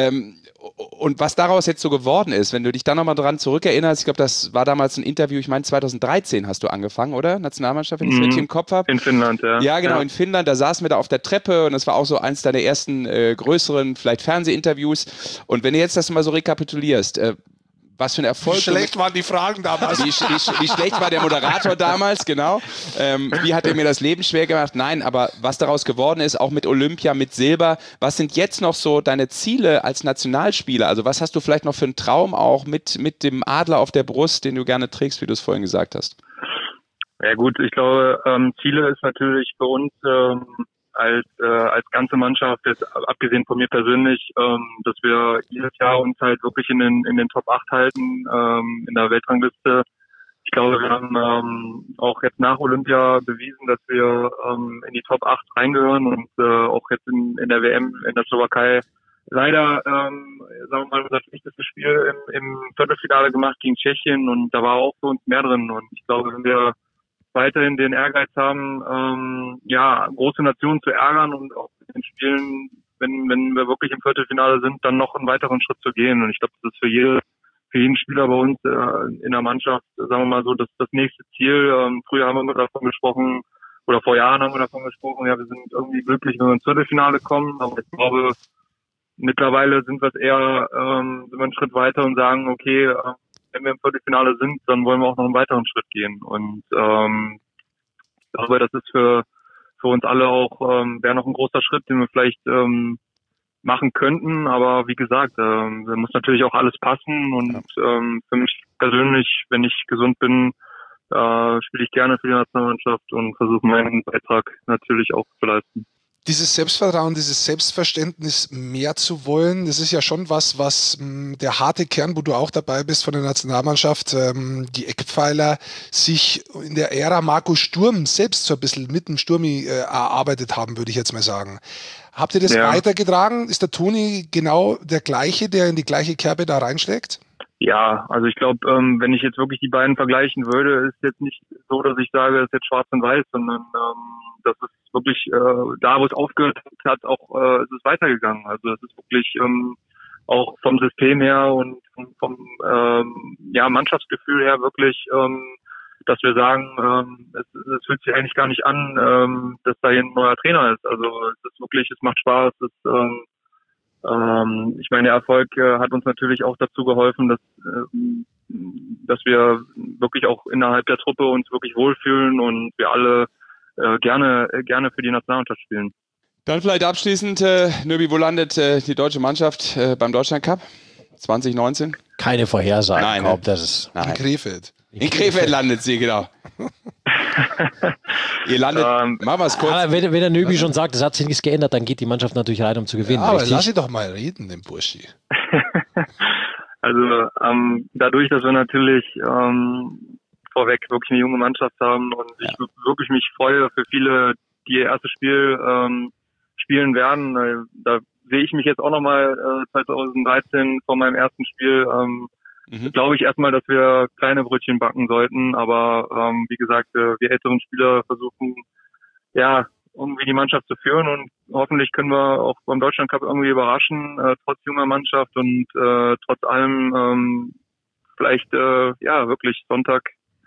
Und was daraus jetzt so geworden ist, wenn du dich da nochmal dran zurückerinnerst, ich glaube, das war damals ein Interview, ich meine 2013 hast du angefangen, oder? Nationalmannschaft, wenn ich es richtig im Kopf habe. In Finnland, ja. Ja, genau, in Finnland, da saßen wir da auf der Treppe und das war auch so eins deiner ersten größeren, vielleicht Fernsehinterviews. Und wenn du jetzt das mal so rekapitulierst, was für ein Erfolg. Wie schlecht waren die Fragen damals? Wie schlecht war der Moderator damals, genau. Wie hat er mir das Leben schwer gemacht? Nein, aber was daraus geworden ist, auch mit Olympia, mit Silber, was sind jetzt noch so deine Ziele als Nationalspieler? Also was hast du vielleicht noch für einen Traum auch mit dem Adler auf der Brust, den du gerne trägst, wie du es vorhin gesagt hast? Ja gut, ich glaube, Ziele ist natürlich für uns als ganze Mannschaft, jetzt abgesehen von mir persönlich, dass wir jedes Jahr uns halt wirklich in den Top 8 halten, in der Weltrangliste. Ich glaube, wir haben auch jetzt nach Olympia bewiesen, dass wir in die Top 8 reingehören und auch jetzt in der WM in der Slowakei leider, sagen wir mal, unser schlechtestes Spiel im Viertelfinale gemacht gegen Tschechien und da war auch für uns mehr drin und ich glaube, wenn wir weiterhin den Ehrgeiz haben, große Nationen zu ärgern und auch in den Spielen, wenn wir wirklich im Viertelfinale sind, dann noch einen weiteren Schritt zu gehen. Und ich glaube, das ist für jeden Spieler bei uns in der Mannschaft, sagen wir mal so, das nächste Ziel. Früher haben wir immer davon gesprochen, oder vor Jahren haben wir davon gesprochen, ja, wir sind irgendwie glücklich, wenn wir ins Viertelfinale kommen. Aber ich glaube, mittlerweile sind wir es eher, sind wir einen Schritt weiter und sagen, okay, wenn wir im Viertelfinale sind, dann wollen wir auch noch einen weiteren Schritt gehen. Und ich glaube, das ist für uns alle auch wäre noch ein großer Schritt, den wir vielleicht machen könnten. Aber wie gesagt, da muss natürlich auch alles passen. Und für mich persönlich, wenn ich gesund bin, spiele ich gerne für die Nationalmannschaft und versuche meinen Beitrag natürlich auch zu leisten. Dieses Selbstvertrauen, dieses Selbstverständnis mehr zu wollen, das ist ja schon was der harte Kern, wo du auch dabei bist von der Nationalmannschaft, die Eckpfeiler sich in der Ära Marco Sturm selbst so ein bisschen mit dem Sturmi erarbeitet haben, würde ich jetzt mal sagen. Habt ihr das weitergetragen? Ist der Toni genau der gleiche, der in die gleiche Kerbe da reinschlägt? Ja, also ich glaube, wenn ich jetzt wirklich die beiden vergleichen würde, ist jetzt nicht so, dass ich sage, es ist jetzt schwarz und weiß, sondern das ist wirklich da, wo es aufgehört hat, auch ist es weitergegangen. Also das ist wirklich auch vom System her und vom Mannschaftsgefühl her wirklich, dass wir sagen, es fühlt sich eigentlich gar nicht an, dass da hier ein neuer Trainer ist. Also es ist wirklich, es macht Spaß. Ich meine, der Erfolg hat uns natürlich auch dazu geholfen, dass wir wirklich auch innerhalb der Truppe uns wirklich wohlfühlen und wir alle gerne für die Nationalmannschaft spielen. Dann vielleicht abschließend, Nöbi, wo landet die deutsche Mannschaft beim Deutschlandcup 2019? Keine Vorhersage. Nein, in Krefeld. In Krefeld landet sie, genau. Ihr landet, machen wir es kurz. Aber wenn der Nöbi schon sagt, es hat sich nichts geändert, dann geht die Mannschaft natürlich rein, um zu gewinnen. Ja, aber lass sie doch mal reden, den Burschi. Also dadurch, dass wir natürlich vorweg wirklich eine junge Mannschaft haben und ich wirklich mich freue für viele, die ihr erstes Spiel spielen werden. Da sehe ich mich jetzt auch nochmal 2013 vor meinem ersten Spiel. Glaube ich erstmal, dass wir kleine Brötchen backen sollten, aber wie gesagt, wir älteren Spieler versuchen irgendwie die Mannschaft zu führen und hoffentlich können wir auch beim Deutschlandcup irgendwie überraschen, trotz junger Mannschaft und trotz allem vielleicht wirklich Sonntag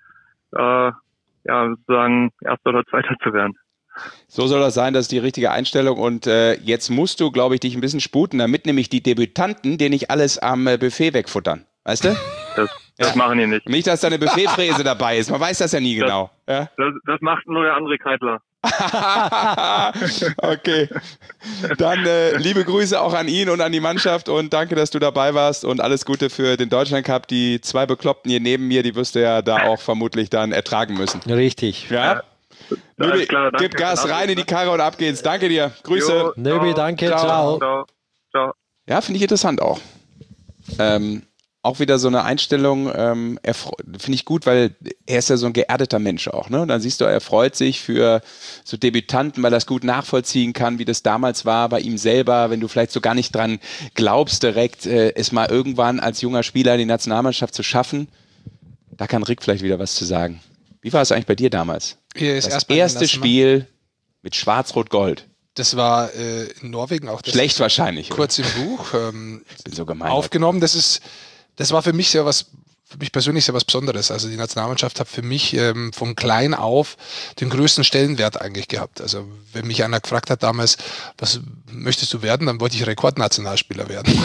sozusagen Erster oder Zweiter zu werden. So soll das sein, das ist die richtige Einstellung und jetzt musst du, glaube ich, dich ein bisschen sputen, damit nämlich die Debütanten dir nicht alles am Buffet wegfuttern. Weißt du? Das machen die nicht. Nicht, dass da eine Buffetfräse dabei ist. Man weiß das ja nie genau. Ja? Das macht nur der André Kreidler. Okay. Dann liebe Grüße auch an ihn und an die Mannschaft und danke, dass du dabei warst und alles Gute für den Deutschlandcup. Die zwei Bekloppten hier neben mir, die wirst du ja da auch vermutlich dann ertragen müssen. Richtig. Ja? Nöbi, gib Gas rein in die Karre und ab geht's. Danke dir. Grüße. Nöbi, danke. Ciao. Ja, finde ich interessant auch. Auch wieder so eine Einstellung, finde ich gut, weil er ist ja so ein geerdeter Mensch auch. Ne? Und dann siehst du, er freut sich für so Debütanten, weil er es gut nachvollziehen kann, wie das damals war bei ihm selber, wenn du vielleicht so gar nicht dran glaubst, direkt es mal irgendwann als junger Spieler in die Nationalmannschaft zu schaffen. Da kann Rick vielleicht wieder was zu sagen. Wie war es eigentlich bei dir damals? Das erste Spiel mit Schwarz-Rot-Gold. Das war in Norwegen auch. Schlecht wahrscheinlich. Kurz im Buch bin so gemein aufgenommen. Das war für mich für mich persönlich sehr was Besonderes. Also die Nationalmannschaft hat für mich von klein auf den größten Stellenwert eigentlich gehabt. Also wenn mich einer gefragt hat damals, was möchtest du werden, dann wollte ich Rekordnationalspieler werden.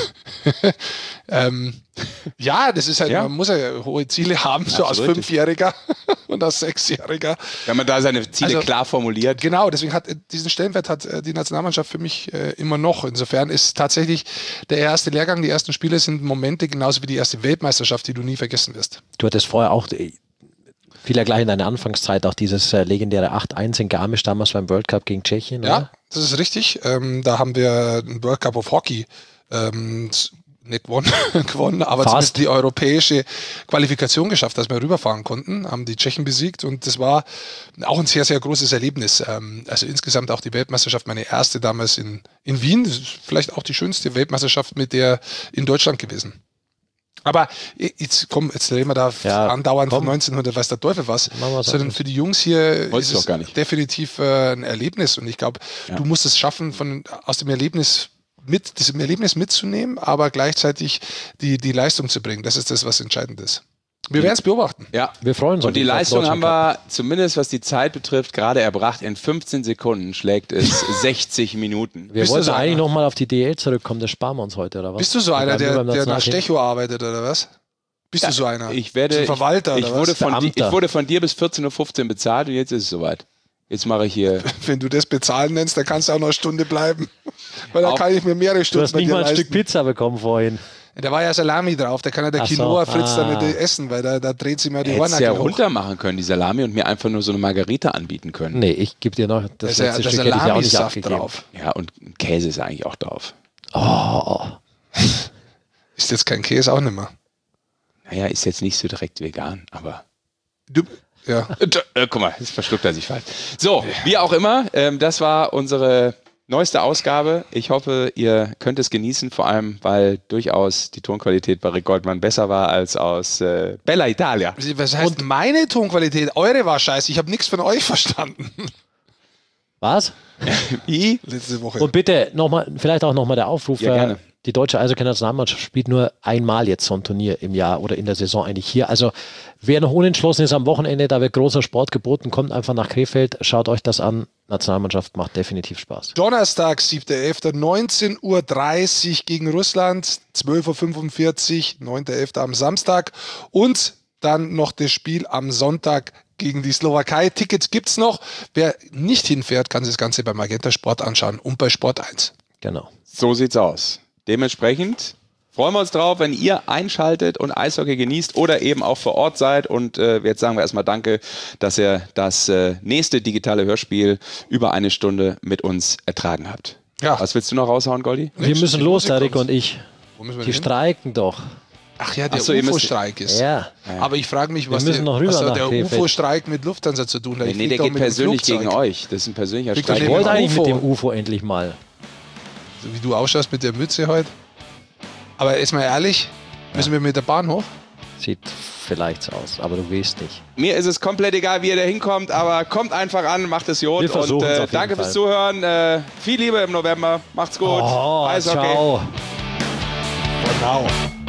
Das ist halt, man muss ja hohe Ziele haben, so als Fünfjähriger und als Sechsjähriger. Wenn man da seine Ziele klar formuliert. Genau, deswegen diesen Stellenwert hat die Nationalmannschaft für mich immer noch. Insofern ist tatsächlich der erste Lehrgang, die ersten Spiele sind Momente, genauso wie die erste Weltmeisterschaft, die du nie vergessen wirst. Du hattest vorher auch, fiel ja gleich in deiner Anfangszeit, auch dieses legendäre 8-1 in Garmisch damals beim World Cup gegen Tschechien. Ja, oder? Das ist richtig. Da haben wir einen World Cup of Hockey nicht gewonnen, aber zumindest die europäische Qualifikation geschafft, dass wir rüberfahren konnten, haben die Tschechen besiegt und das war auch ein sehr, sehr großes Erlebnis. Also insgesamt auch die Weltmeisterschaft, meine erste damals in Wien, das ist vielleicht auch die schönste Weltmeisterschaft mit der in Deutschland gewesen. Aber jetzt reden wir da andauernd von 1900, weiß der Teufel was, sondern für die Jungs hier ist es definitiv ein Erlebnis und ich glaube, du musst es schaffen, aus dem Erlebnis mitzunehmen, aber gleichzeitig die Leistung zu bringen. Das ist das, was entscheidend ist. Wir werden es beobachten. Ja, wir freuen uns. Und die Leistung haben wir, zumindest was die Zeit betrifft, gerade erbracht. In 15 Sekunden schlägt es 60 Minuten. Wir wollten eigentlich nochmal auf die DL zurückkommen, das sparen wir uns heute, oder was? Bist du so einer, der nach Stecho arbeitet, oder was? Bist du so einer? Ich werde, Verwalter, ich wurde von dir bis 14.15 Uhr bezahlt und jetzt ist es soweit. Jetzt mache ich hier... Wenn du das bezahlen nennst, dann kannst du auch noch eine Stunde bleiben. Weil da kann ich mir mehrere Stunden Du hast nicht mal ein Stück Pizza bekommen vorhin. Da war ja Salami drauf, da kann ja der Quinoa-Fritz dann nicht essen, weil da dreht sie mir die Ohren. Hättest du ja runter machen können, die Salami, und mir einfach nur so eine Margarita anbieten können. Nee, ich gebe dir noch das letzte Stück, hätte ich auch nicht abgegeben. Drauf. Ja, und Käse ist eigentlich auch drauf. Oh. Ist jetzt kein Käse auch nicht mehr. Naja, ist jetzt nicht so direkt vegan, aber... Ja. Guck mal, jetzt verschluckt er sich falsch. So, wie auch immer, das war unsere neueste Ausgabe. Ich hoffe, ihr könnt es genießen, vor allem, weil durchaus die Tonqualität bei Rick Goldmann besser war als aus Bella Italia. Was heißt meine Tonqualität? Eure war scheiße. Ich habe nichts von euch verstanden. Was? Wie? Letzte Woche. Und bitte vielleicht auch nochmal der Aufruf. Ja, gerne. Die deutsche Eishockey-Nationalmannschaft spielt nur einmal jetzt so ein Turnier im Jahr oder in der Saison eigentlich hier. Also wer noch unentschlossen ist am Wochenende, da wird großer Sport geboten, kommt einfach nach Krefeld, schaut euch das an. Nationalmannschaft macht definitiv Spaß. Donnerstag, 7.11., 19.30 Uhr gegen Russland, 12.45 Uhr, 9.11. am Samstag und dann noch das Spiel am Sonntag gegen die Slowakei. Tickets gibt's noch. Wer nicht hinfährt, kann sich das Ganze bei Magenta Sport anschauen und bei Sport 1. Genau. So sieht's aus. Dementsprechend freuen wir uns drauf, wenn ihr einschaltet und Eishockey genießt oder eben auch vor Ort seid. Und jetzt sagen wir erstmal Danke, dass ihr das nächste digitale Hörspiel über eine Stunde mit uns ertragen habt. Ja. Was willst du noch raushauen, Goldi? Wir müssen los, der Rick und ich. Wo müssen wir Die hin? streiken doch. Ach ja, der Ach so, ihr müsst- UFO-Streik ist. Ja. Aber ich frage mich, was müssen noch rüber hat nach der Krefeld. UFO-Streik mit Lufthansa zu tun hat. Ich Nee, flieg der doch geht mit dem persönlich Flugzeug. gegen euch. Das ist ein persönlicher Fliegt doch Streik. Ich neben wollte eigentlich UFO. mit dem UFO endlich mal. So wie du ausschaust mit der Mütze heute. Aber ist mal ehrlich, müssen wir mit der Bahn hoch? Sieht vielleicht so aus, aber du weißt nicht. Mir ist es komplett egal, wie ihr da hinkommt, aber kommt einfach an, macht es Jod. Wir versuchen's und auf jeden danke Fall. fürs Zuhören. Viel Liebe im November. Macht's gut. Oh, Eishockey. ciao. Genau.